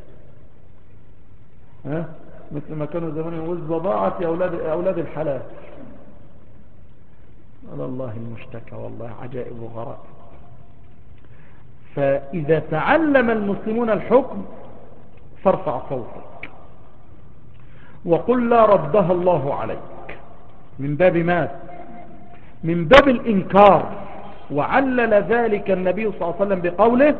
مثل ما كانوا زمان يقول ضاعت يا أولاد الحلال. على الله المشتكى والله، عجائب وغرائب. فإذا تعلم المسلمون الحكم فارفع صوتك وقل لا ردها الله عليك، من باب ماذا؟ من باب الإنكار. وعلل ذلك النبي صلى الله عليه وسلم بقوله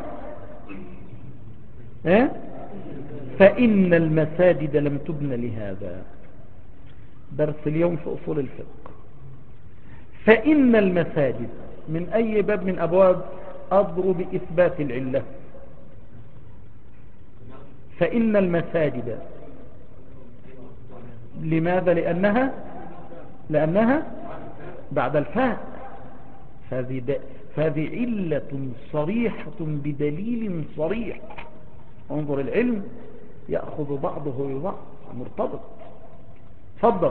فإن المساجد لم تبن لهذا. درس اليوم في أصول الفقه. فإن المساجد من أي باب من أبواب أضرب بإثبات العلة. فإن المساجد لماذا؟ لأنها بعد الفاء، فهذه علة صريحة بدليل صريح. انظر العلم يأخذ بعضه ببعض مرتبط. تفضل.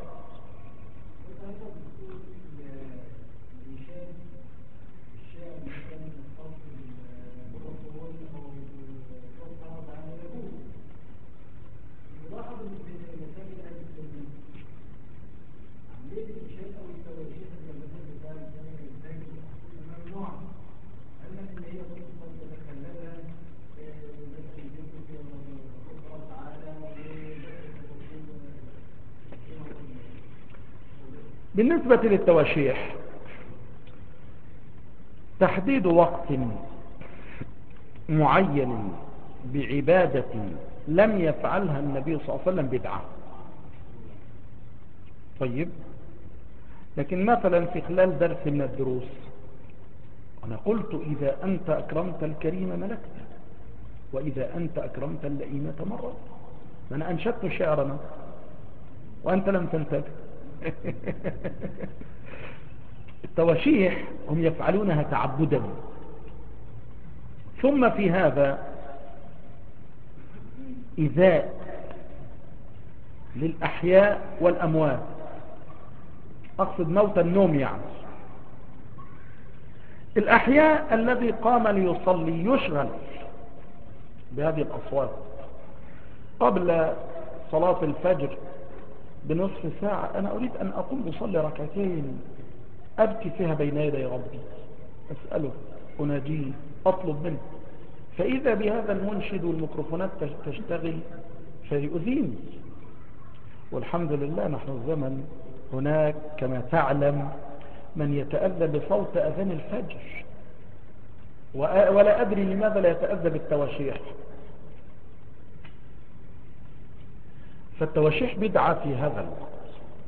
بالنسبة للتواشيح تحديد وقت معين بعبادة لم يفعلها النبي صلى الله عليه وسلم بدعة. طيب، لكن مثلا في خلال درس من الدروس أنا قلت إذا أنت أكرمت الكريم ملكته، وإذا أنت أكرمت اللئيم تمرد. أنا أنشدت شعرنا وأنت لم تنتبه. التواشيح هم يفعلونها تعبدا، ثم في هذا إيذاء للأحياء والأموات، أقصد موت النوم يعني. الأحياء الذي قام ليصلي يشغل بهذه الأصوات قبل صلاة الفجر بنصف ساعة. أنا أريد أن أقوم أصلي ركعتين أبكي فيها بين يدي ربي، أسأله، أناجيه، أطلب منه، فإذا بهذا المنشد والميكروفونات تشتغل فيؤذيني. والحمد لله نحن الزمن هناك كما تعلم من يتأذى بصوت أذان الفجر، ولا أدري لماذا لا يتأذى بالتواشيح. فالتواشيح بدعة في هذا الوقت.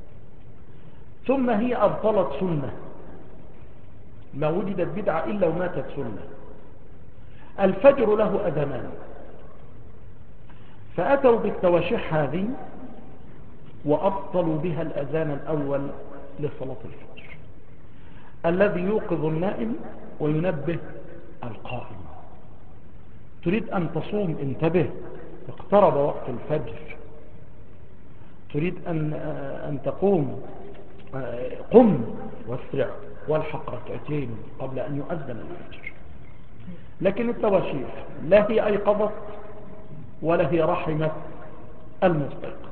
ثم هي أبطلت سنة، ما وجدت بدعة إلا وماتت سنة. الفجر له أذانان، فأتوا بالتواشيح هذه وأبطلوا بها الأذان الأول لصلاة الفجر الذي يوقظ النائم وينبه القائم. تريد أن تصوم انتبه، اقترب وقت الفجر. تريد أن تقوم قم واسرع والحق ركعتين قبل أن يؤذن الفجر. لكن التواشيح لا هي أيقظت ولا هي رحمت المستيقظ.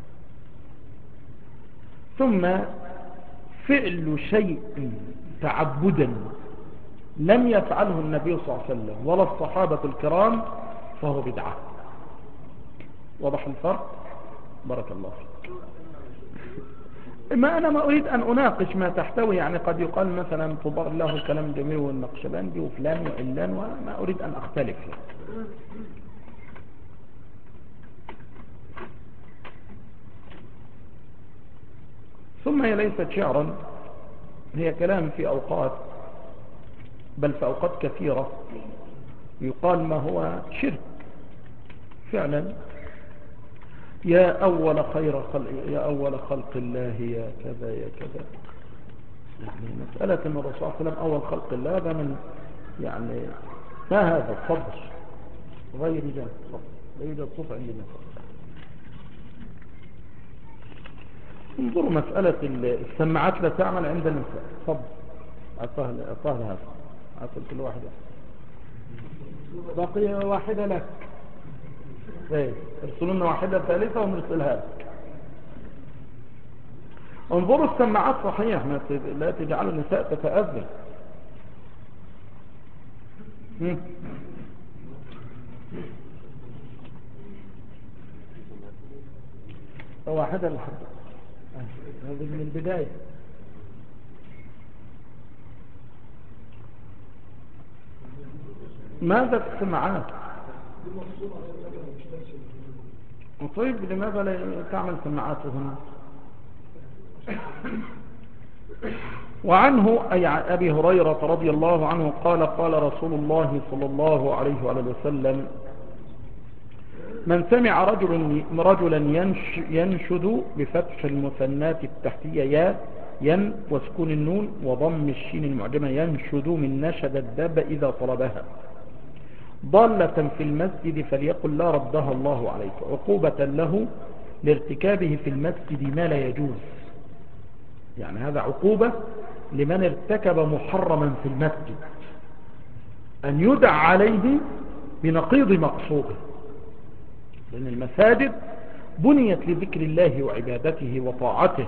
ثم فعل شيء تعبدا لم يفعله النبي صلى الله عليه وسلم ولا الصحابة الكرام فهو بدعة. واضح الفرق؟ بارك الله فيك. ما أنا ما أريد أن أناقش ما تحتوي، يعني قد يقال مثلا طباع له كلام جميل والنقشبندي وفلان وعلان، وما أريد أن أختلف يعني. ثم هي ليست شعرا، هي كلام في أوقات، بل في أوقات كثيرة يقال ما هو شرك فعلا. يا أول خلق الله يا كذا يا كذا، يعني مسألة أن الرسول صلى الله عليه وسلم أول خلق الله هذا من يعني ما هذا الصدر غير ذلك الصدر لا يوجد صوت عندنا. انظروا مسألة السماعات لا تعمل عند النساء. صب أعطاه هذا، أعطى كل واحدة، بقي واحدة لك. ارسلوا لنا واحدة ثالثة ونرسلها لك. انظروا السماعات صحيح، لا تجعلوا النساء تتأذى. واحدة لحد هذه من البداية. ماذا في السماعات؟ طيب لماذا لا تعمل سماعاتهن؟ وعنه أي عن أبي هريرة رضي الله عنه قال قال رسول الله صلى الله عليه وسلم: من سمع رجلا ينشد بفتح المثنات التحتية يا ين وسكون النون وضم الشين المعجمة ينشد من نشد الدابة إذا طلبها ضالة في المسجد فليقل لا ردها الله عليك عقوبة له لارتكابه في المسجد ما لا يجوز. يعني هذا عقوبة لمن ارتكب محرما في المسجد، أن يدع عليه بنقيض مقصوده، لأن المساجد بنيت لذكر الله وعبادته وطاعته،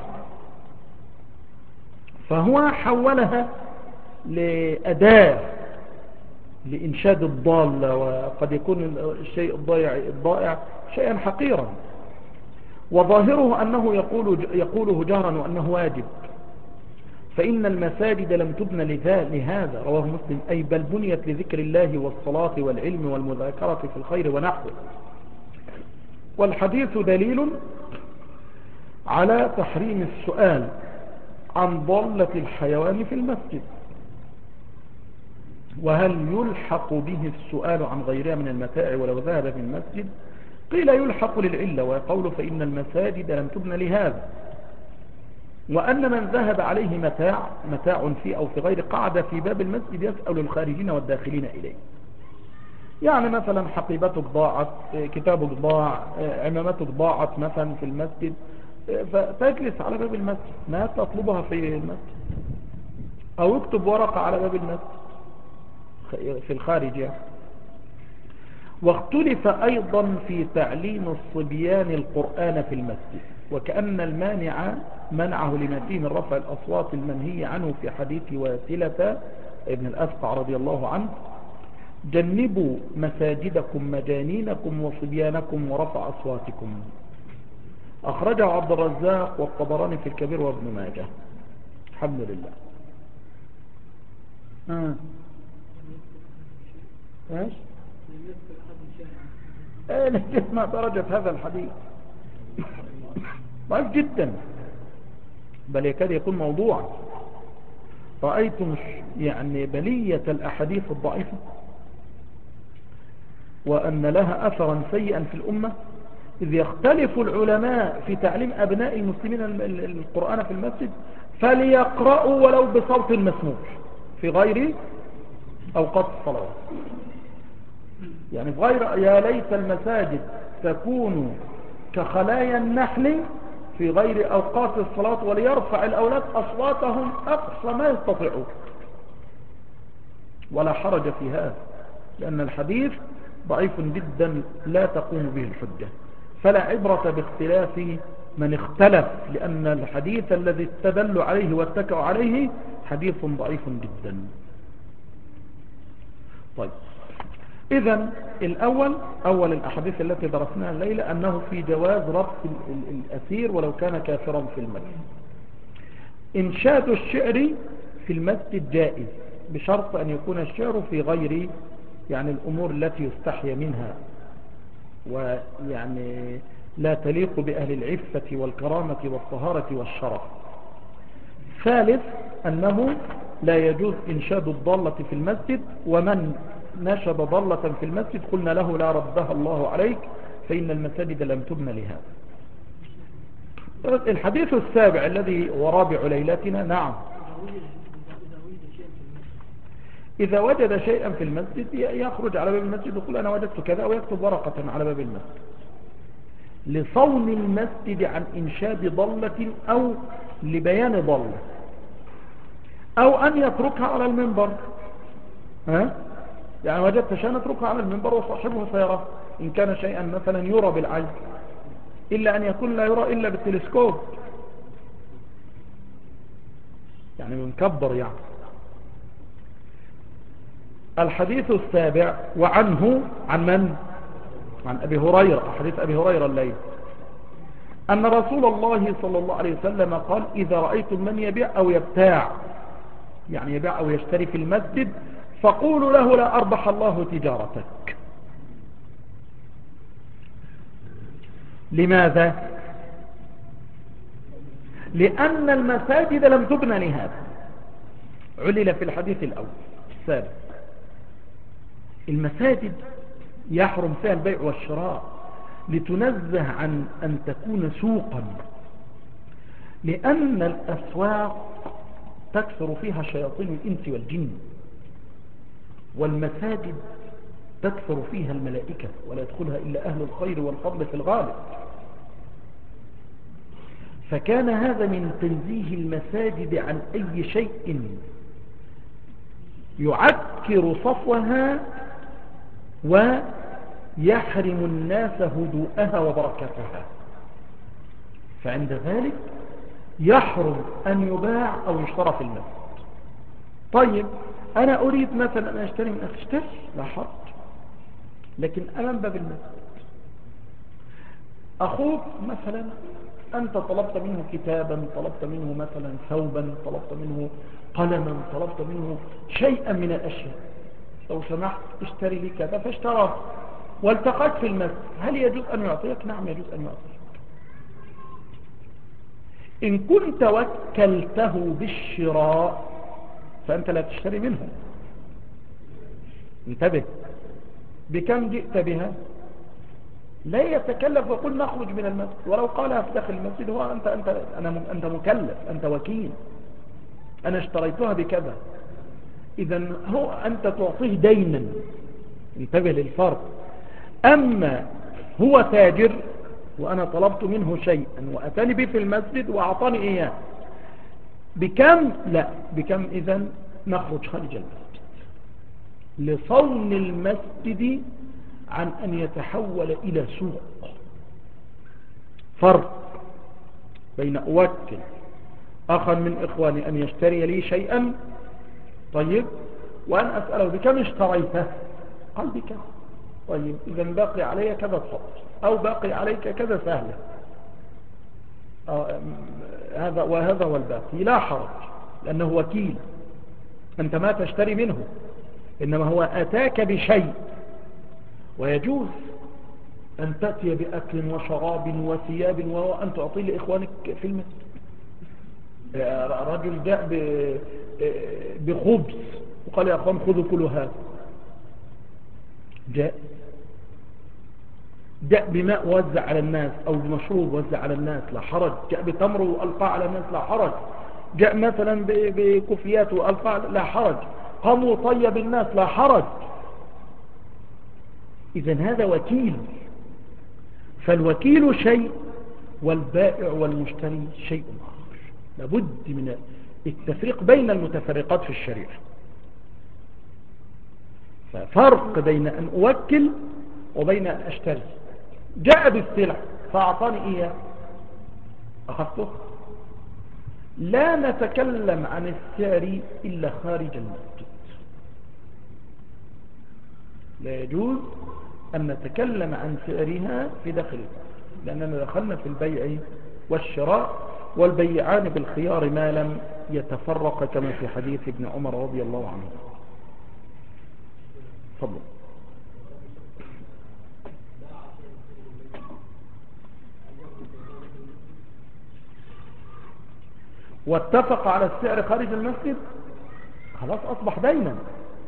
فهو حولها لأداة لإنشاد الضالة، وقد يكون الشيء الضائع شيئا حقيرا، وظاهره أنه يقوله جهرا وأنه واجب. فإن المساجد لم تبنى لهذا، رواه مسلم، أي بل بنيت لذكر الله والصلاة والعلم والمذاكرة في الخير ونحوه. والحديث دليل على تحريم السؤال عن ضالة الحيوان في المسجد. وهل يلحق به السؤال عن غيرها من المتاع ولو ذهب في المسجد؟ قيل يلحق للعلة، ويقول فإن المساجد لم تبنى لهذا، وأن من ذهب عليه متاع فيه أو في غير قعد في باب المسجد يسأل الخارجين والداخلين إليه. يعني مثلا حقيبتك ضاعت، كتابك ضاع، عمامتك ضاعت مثلا في المسجد، فتجلس على باب المسجد، ما تطلبها في المسجد، او اكتب ورقة على باب المسجد في الخارج يعني. واختلف أيضا في تعليم الصبيان القرآن في المسجد، وكأن المانع منعه لما فيه من رفع الأصوات المنهي عنه في حديث واسلة ابن الأسقع رضي الله عنه: جنبوا مساجدكم مجانينكم وصبيانكم ورفع أصواتكم. أخرجه عبد الرزاق والطبراني في الكبير وابن ماجه. الحمد لله. ايش؟ ما درجة هذا الحديث ضعيف جدا، بل يكاد يكون موضوعا. رأيتم يعني بلية الأحاديث الضعيفة، وأن لها أثرا سيئا في الأمة، إذ يختلف العلماء في تعليم أبناء المسلمين القرآن في المسجد، فليقرأوا ولو بصوت مسموع في غير أوقات الصلاة. يعني في غير، يا ليت المساجد تكون كخلايا النحل في غير أوقات الصلاة، وليرفع الأولاد أصواتهم أقصى ما يستطيعون، ولا حرج في هذا، لأن الحديث ضعيف جدا لا تقوم به الحجة. فلا عبرة باختلاف من اختلف، لأن الحديث الذي استدلوا عليه واتكوا عليه حديث ضعيف جدا. طيب، إذن الأول، أول الأحاديث التي درسناها الليلة أنه في جواز ربط الأسير ولو كان كافرا في المسجد. إنشاد الشعر في المسجد جائز، بشرط أن يكون الشعر في غير يعني الأمور التي يستحي منها، ويعني لا تليق بأهل العفة والكرامة والطهارة والشرف. ثالث، أنه لا يجوز إنشاد الضالة في المسجد، ومن نشد ضالة في المسجد قلنا له لا ردها الله عليك، فإن المساجد لم تبن لهذا. الحديث السابع الذي هو رابع ليلتنا. نعم. إذا وجد شيئا في المسجد يخرج على باب المسجد ويقول أنا وجدت كذا، أو يكتب ورقة على باب المسجد، لصون المسجد عن إنشاد ضالة أو لبيان ضالة، أو أن يتركها على المنبر. يعني وجدت شيئا اتركها على المنبر وصاحبه سيراه، إن كان شيئا مثلا يرى بالعين، إلا أن يكون لا يرى إلا بالتلسكوب، يعني منكبر يعني. الحديث السابع، وعنه، عن من؟ عن أبي هريرة، حديث أبي هريرة الليل، أن رسول الله صلى الله عليه وسلم قال: إذا رأيتم من يبيع أو يبتاع، يعني يبيع أو يشتري في المسجد، فقولوا له لا أربح الله تجارتك. لماذا؟ لأن المساجد لم تبنى لهذا. علل في الحديث الأول السابق المساجد يحرم فيها البيع والشراء، لتنزه عن أن تكون سوقا، لأن الأسواق تكثر فيها شياطين الإنس والجن، والمساجد تكثر فيها الملائكة ولا يدخلها إلا أهل الخير والفضل في الغالب. فكان هذا من تنزيه المساجد عن أي شيء يعكر صفوها ويحرم الناس هدوءها وبركتها، فعند ذلك يحرم أن يباع أو يشترى في المسجد. طيب، أنا أريد مثلا أن أشتري من أخي، اشتري لا حرج، لكن أمام باب المسجد. أخوك مثلا أنت طلبت منه كتابا، طلبت منه مثلا ثوبا، طلبت منه قلما، طلبت منه شيئا من الأشياء، لو سمحت اشتري لي كذا، فاشتراه والتقيت في المسجد، هل يجوز أن يعطيك؟ نعم يجوز أن يعطيك. إن كنت وكلته بالشراء فأنت لا تشتري منه. انتبه، بكم جئت بها؟ لا يتكلف ويقول نخرج من المسجد، ولو قالها في داخل المسجد هو أنت مكلف، أنت وكيل، أنا اشتريتها بكذا. إذن هو أنت تعطيه دينا، انتبه للفرق. أما هو تاجر وأنا طلبت منه شيئا وأتاني به في المسجد وأعطاني إياه بكم؟ لا بكم. إذن نخرج خارج المسجد لصون المسجد عن أن يتحول إلى سوق. فرق بين أوكل أخا من إخواني أن يشتري لي شيئا طيب وأن أسأله بكم اشتريته؟ قال بكم. طيب إذا باقي علي كذا تفضل، أو باقي عليك كذا سهلة، هذا وهذا والباقي لا حرج، لأنه وكيل، أنت ما تشتري منه، إنما هو أتاك بشيء. ويجوز أن تأتي بأكل وشراب وثياب وأن تعطي لإخوانك في المسجد. رجل جاء بخبز وقال يا أخوان خذوا كل هذا، جاء بماء وزع على الناس أو بمشروب وزع على الناس لا حرج، جاء بتمر وألقى على الناس لا حرج، جاء مثلا بكفيات وألقى لا حرج، قاموا طيب الناس لا حرج. إذن هذا وكيل، فالوكيل شيء والبائع والمشتري شيء آخر. لابد من التفريق بين المتفرقات في الشريعة. ففرق بين أن أوكل وبين أن أشتري. جاء بالسلع فأعطاني إياه أخذته. لا نتكلم عن السعر إلا خارج المسجد. لا يجوز أن نتكلم عن سعرها في داخل المسجد، لأننا دخلنا في البيع والشراء، والبيعان بالخيار ما لم يتفرق كما في حديث ابن عمر رضي الله عنه. تفضل. واتفق على السعر خارج المسجد خلاص أصبح دينا.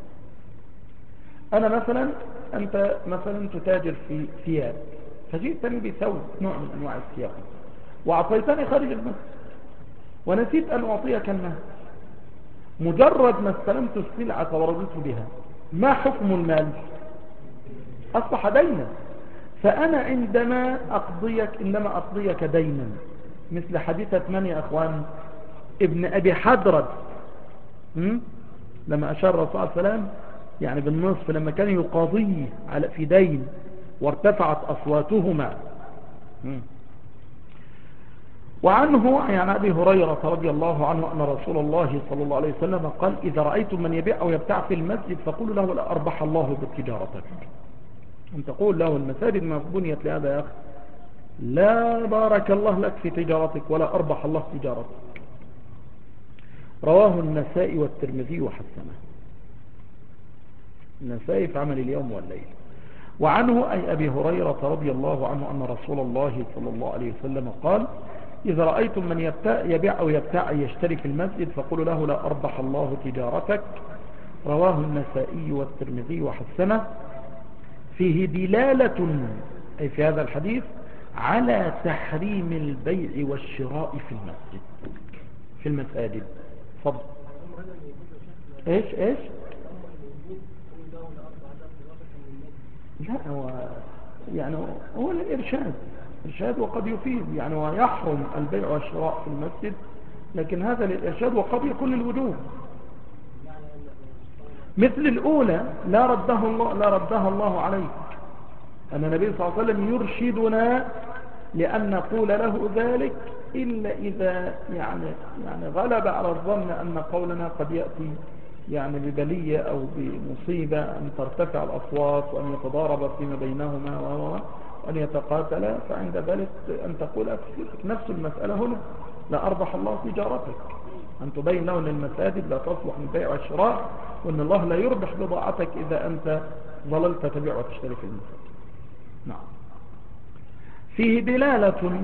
أنا مثلا أنت مثلا تتاجر في ثياب، فجئتني بثوب نوع من أنواع الثياب وأعطيتني خارج المسجد ونسيت أن أعطيك المال. مجرد ما استلمت السلعة ورضيت بها، ما حكم المال؟ أصبح دينا. فأنا عندما أقضيك إنما أقضيك دينا، مثل حديثة من يا أخوان؟ ابن أبي حدرد، لما أشار الرسول صلى الله عليه وسلم يعني بالنصف لما كان يقاضيه في دين وارتفعت أصواتهما. وعنه عن أبي هريرة رضي الله عنه أن رسول الله صلى الله عليه وسلم قال إذا رأيتم من يبيع أو يبتاع في المسجد فقولوا له لا أربح الله بتجارتك. أن تقول له المساجد ما بنيت لهذا يا أخي، لا بارك الله لك في تجارتك ولا أربح الله تجارتك. رواه النسائي والترمذي وحسنه. النسائي في عمل اليوم والليل. وعنه أي أبي هريرة رضي الله عنه أن رسول الله صلى الله عليه وسلم قال إذا رأيتم من يبيع أو يبتاع يشتري في المسجد فقولوا له لا أربح الله تجارتك. رواه النسائي والترمذي وحسنه. فيه دلالة أي في هذا الحديث على تحريم البيع والشراء في المسجد في المساجد. فضل. ايش لا هو يعني هو الإرشاد إرشاد وقد يفيد يعني ويحرم البيع والشراء في المسجد، لكن هذا للإرشاد وقد يكون للوجوب. مثل الأولى لا ردها الله عليه، أن النبي صلى الله عليه وسلم يرشدنا لأن نقول له ذلك إلا إذا يعني غلب على الظن أن قولنا قد يأتي يعني ببلية أو بمصيبة، أن ترتفع الأصوات وأن يتضارب فيما بينهما وأن يتقاتلا، فعند ذلك أن تقول نفس المسألة هنا لا أربح الله تجارتك، أن تبين له أن المساجد لا تصلح للبيع والشراء، وأن الله لا يربح بضاعتك إذا أنت ظللت تبيع وتشتري في المساجد. نعم. فيه دلالة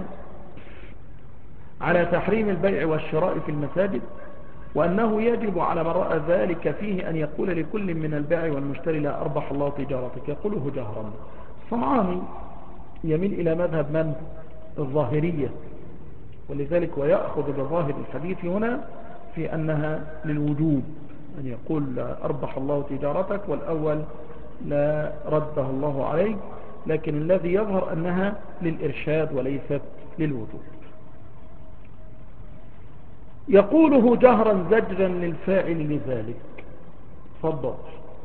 على تحريم البيع والشراء في المساجد، وأنه يجب على من رأى ذلك فيه أن يقول لكل من البائع والمشتري لا أربح الله تجارتك، يقوله جهرا. الصنعاني يميل إلى مذهب من؟ الظاهرية، ولذلك ويأخذ بظاهر الحديث هنا في أنها للوجوب، أن يقول لا أربح الله تجارتك، والأول لا رده الله عليه، لكن الذي يظهر أنها للإرشاد وليست للوجوب. يقوله جهرا زجرا للفاعل لذلك. تفضل.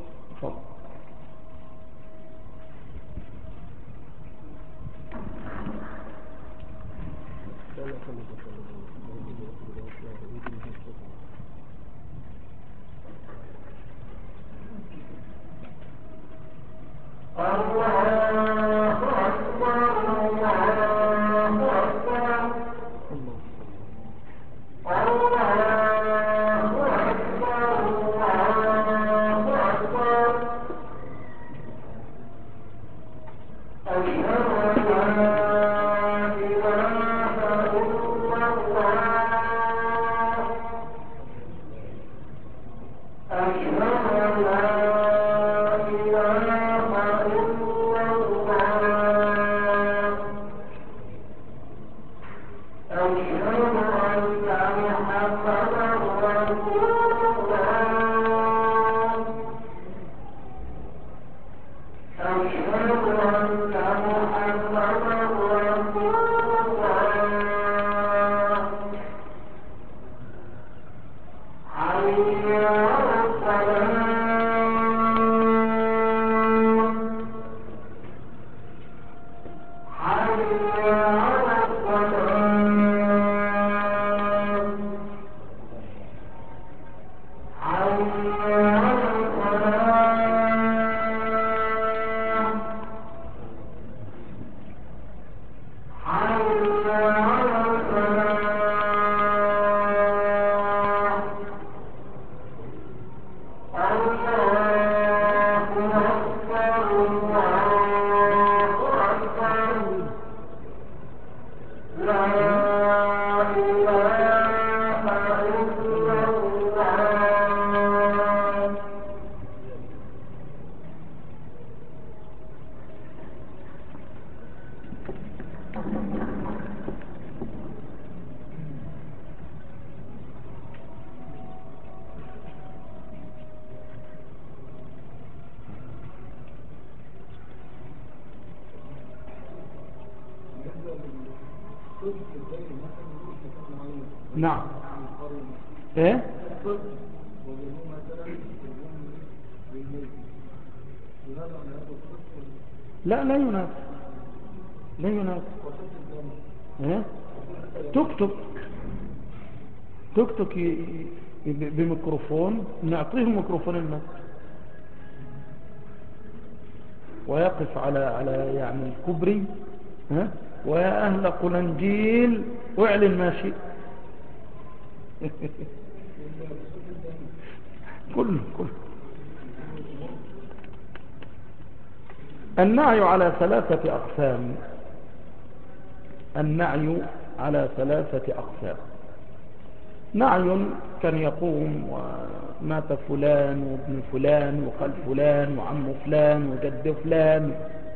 نعم. ايه لا ينافي، لا ينافي. ايه توك توك بميكروفون، نعطيه ميكروفون المسجد ويقف على يعني الكبري، ها، ويا أهل قلنجيل واعلن ماشي. كله. النعي على ثلاثة أقسام. النعي على ثلاثة أقسام. نعي كان يقوم ومات فلان وابن فلان وخال فلان وعم فلان وجد فلان،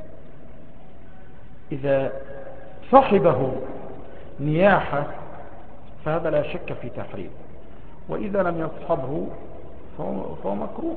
إذا صحبه نياحة فهذا لا شك في تحريم، وإذا لم يصحبه فهو مكروه.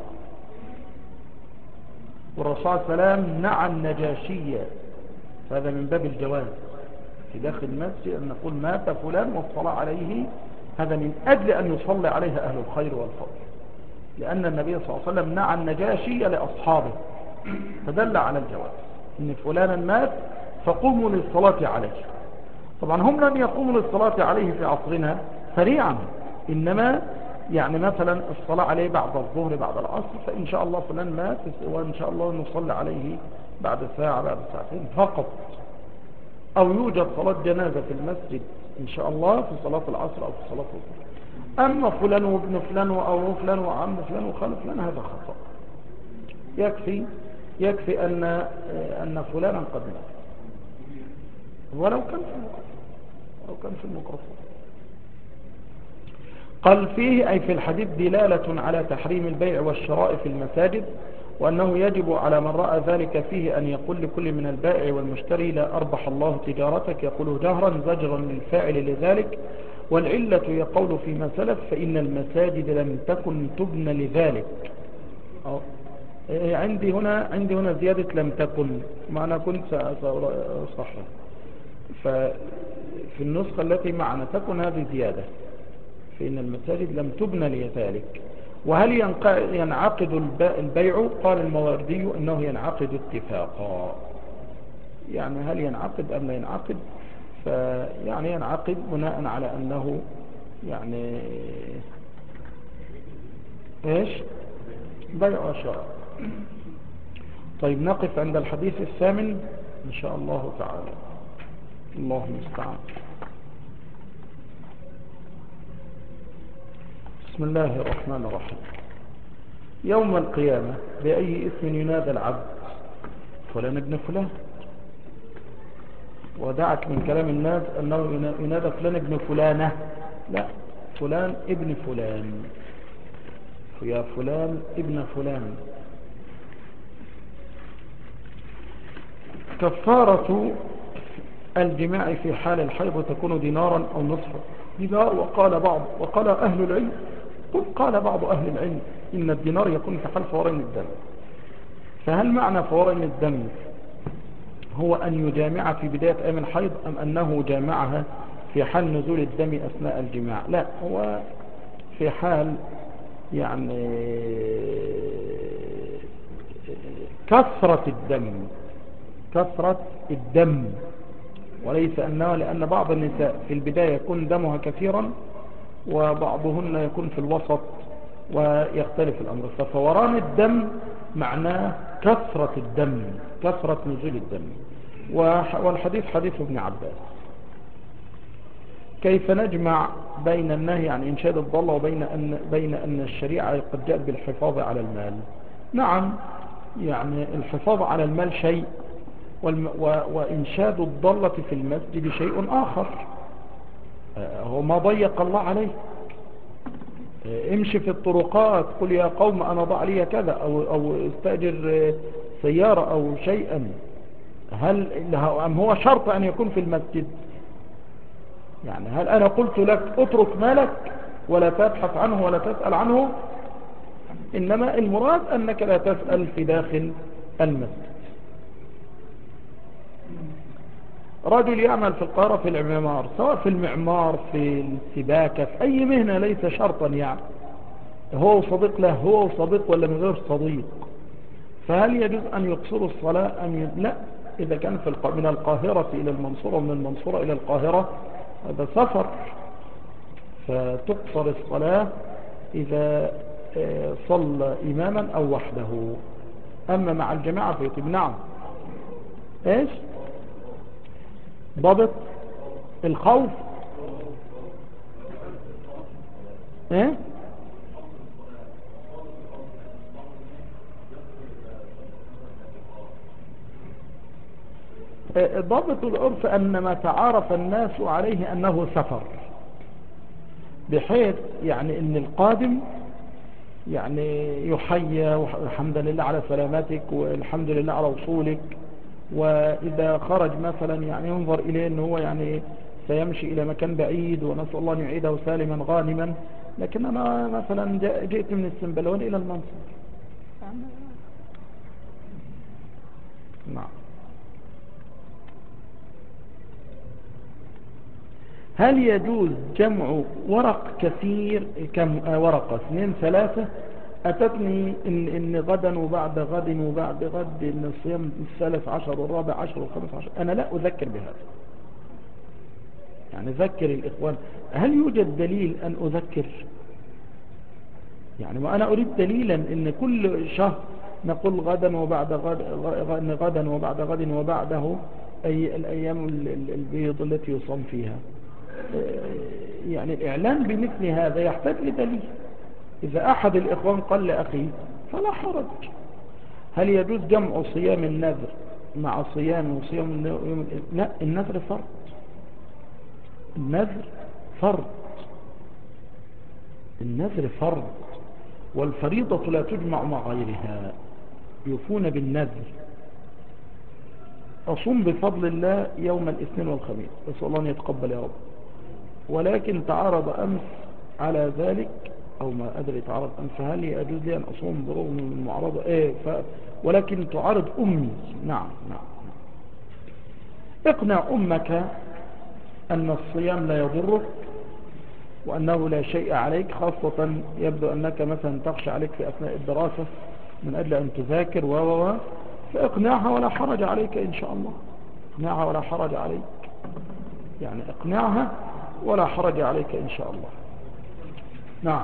والرسول صلى الله عليه وسلم نعى النجاشية، هذا من باب الجواز في داخل المسجد أن نقول مات فلان والصلاة عليه، هذا من أجل أن يصلي عليه أهل الخير والفضل، لأن النبي صلى الله عليه وسلم نعى النجاشية لأصحابه، فدل على الجواز إن فلانا مات فقوموا للصلاة عليه. طبعا هم لم يقوموا للصلاة عليه في عصرنا سريعا، إنما يعني مثلا الصلاة عليه بعد الظهر بعد العصر، فإن شاء الله فلان مات وإن شاء الله نصلي عليه بعد ساعة بعد ساعتين فقط، أو يوجد صلاة جنازة في المسجد إن شاء الله في صلاة العصر أو في صلاة الظهر. أما فلان وابن فلان وأبو فلان وعم فلان وخال فلان هذا خطأ. يكفي أن فلانا قد مات ولو كان في الميكروفون. قال فيه أي في الحديث دلالة على تحريم البيع والشراء في المساجد، وأنه يجب على من رأى ذلك فيه أن يقول لكل من البائع والمشتري لا أربح الله تجارتك، يقوله جهرا زجرا للفاعل لذلك. والعلة يقول فيما سلف فإن المساجد لم تكن تبنى لذلك. عندي هنا زيادة لم تكن، ما أنا كنت صح. ففي النسخة التي معنا تكن هذه زيادة، فإن المساجد لم تبنى لذلك. وهل ينعقد البيع؟ قال الماوردي إنه ينعقد اتفاقا. يعني هل ينعقد أم لا ينعقد؟ فيعني ينعقد بناء على أنه يعني إيش؟ بيع وشراء. طيب نقف عند الحديث الثامن إن شاء الله تعالى. الله المستعان. بسم الله الرحمن الرحيم. يوم القيامة بأي اسم ينادى العبد؟ فلان ابن فلان. ودعت من كلام الناس أنه ينادى فلان ابن فلانة، لا، فلان ابن فلان، يا فلان ابن فلان. كفارة الجماع في حال الحيض تكون دينارا أو نصف دينار. وقال أهل العلم، قال بعض أهل العلم إن الدينار يكون في حال فورين الدم. فهل معنى فورين الدم هو أن يجامع في بداية أيام الحيض، أم أنه جامعها في حال نزول الدم أثناء الجماع؟ لا، هو في حال يعني كثرة الدم، وليس أنه، لأن بعض النساء في البداية يكون دمها كثيرا وبعضهن يكون في الوسط ويختلف الأمر. ففوران الدم معناه كثرة الدم، كثرة نزول الدم. والحديث حديث ابن عباس. كيف نجمع بين النهي عن إنشاد الضالة وبين أن الشريعة قد جاءت بالحفاظ على المال؟ نعم، يعني الحفاظ على المال شيء، وإنشاد الضالة في المسجد شيء آخر. هو ما ضيق الله عليه. امشي في الطرقات قل يا قوم أنا ضع لي كذا، أو استأجر سيارة أو شيئا. أم هو شرط أن يكون في المسجد؟ يعني هل أنا قلت لك اترك مالك ولا تبحث عنه ولا تسأل عنه؟ إنما المراد أنك لا تسأل في داخل المسجد. رجل يعمل في القاهرة في المعمار، سواء في المعمار في السباكة في أي مهنة، ليس شرطا يعني هو صديق له، هو صديق ولا من غير صديق. فهل يجوز أن يقصروا الصلاة أم لا؟ إذا كان من القاهرة إلى المنصورة ومن المنصورة إلى القاهرة هذا سفر، فتقصر الصلاة إذا صلى إماما أو وحده. أما مع الجماعة فيتم. نعم. إيش ضبط الخوف؟ إيه؟ ضابط العرف أن ما تعارف الناس عليه أنه سفر، بحيث يعني أن القادم يعني يحيى والحمد لله على سلامتك والحمد لله على وصولك. وإذا خرج مثلا يعني ينظر إليه أنه هو يعني سيمشي إلى مكان بعيد، ونسأل الله أن يعيده سالما غانما. لكن أنا مثلا جئت من السنبلون إلى المنصور. نعم. هل يجوز جمع ورق كثير؟ كم ورقة؟ 2 3 أتتني إن غدا وبعد غد وبعد غد إن الصيام 13 والرابع 10 و15. أنا لا أذكر بهذا، يعني ذكر الإخوان. هل يوجد دليل أن أذكر؟ يعني ما أنا أريد دليلا إن كل شهر نقول غدا وبعد غدا وبعد غد وبعده أي الأيام البيض التي يصام فيها. يعني الإعلان بمثل هذا يحتاج لدليل. إذا أحد الإخوان قال لأخي فلا حرج. هل يجوز جمع صيام النذر مع صيام يوم لا، النذر فرض. النذر فرض. النذر فرض، والفريضة لا تجمع مع غيرها. يوفون بالنذر. أصوم بفضل الله يوم الاثنين والخميس، أسأل الله أن يتقبل يا رب. ولكن تعارض أمس على ذلك أو ما أدري تعرض أم، فهل يجوز لي أن أصوم برغم من المعارضة؟ ولكن تعارض أمي. نعم نعم. اقنع أمك أن الصيام لا يضرك وأنه لا شيء عليك، خاصة يبدو أنك مثلا تخشى عليك في أثناء الدراسة من أجل أن تذاكر فاقنعها ولا حرج عليك إن شاء الله. اقنعها ولا حرج عليك، يعني اقنعها ولا حرج عليك إن شاء الله. نعم.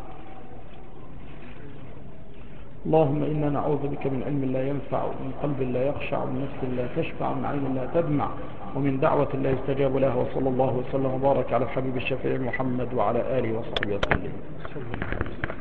اللهم إنا نعوذ بك من علم لا ينفع، ومن قلب لا يخشع، ومن نفس لا تشفع، ومن عين لا تدمع، ومن دعوة لا يستجاب لها. وصلى الله وسلم وبارك على الحبيب الشفيع محمد وعلى آله وصحبه وسلم.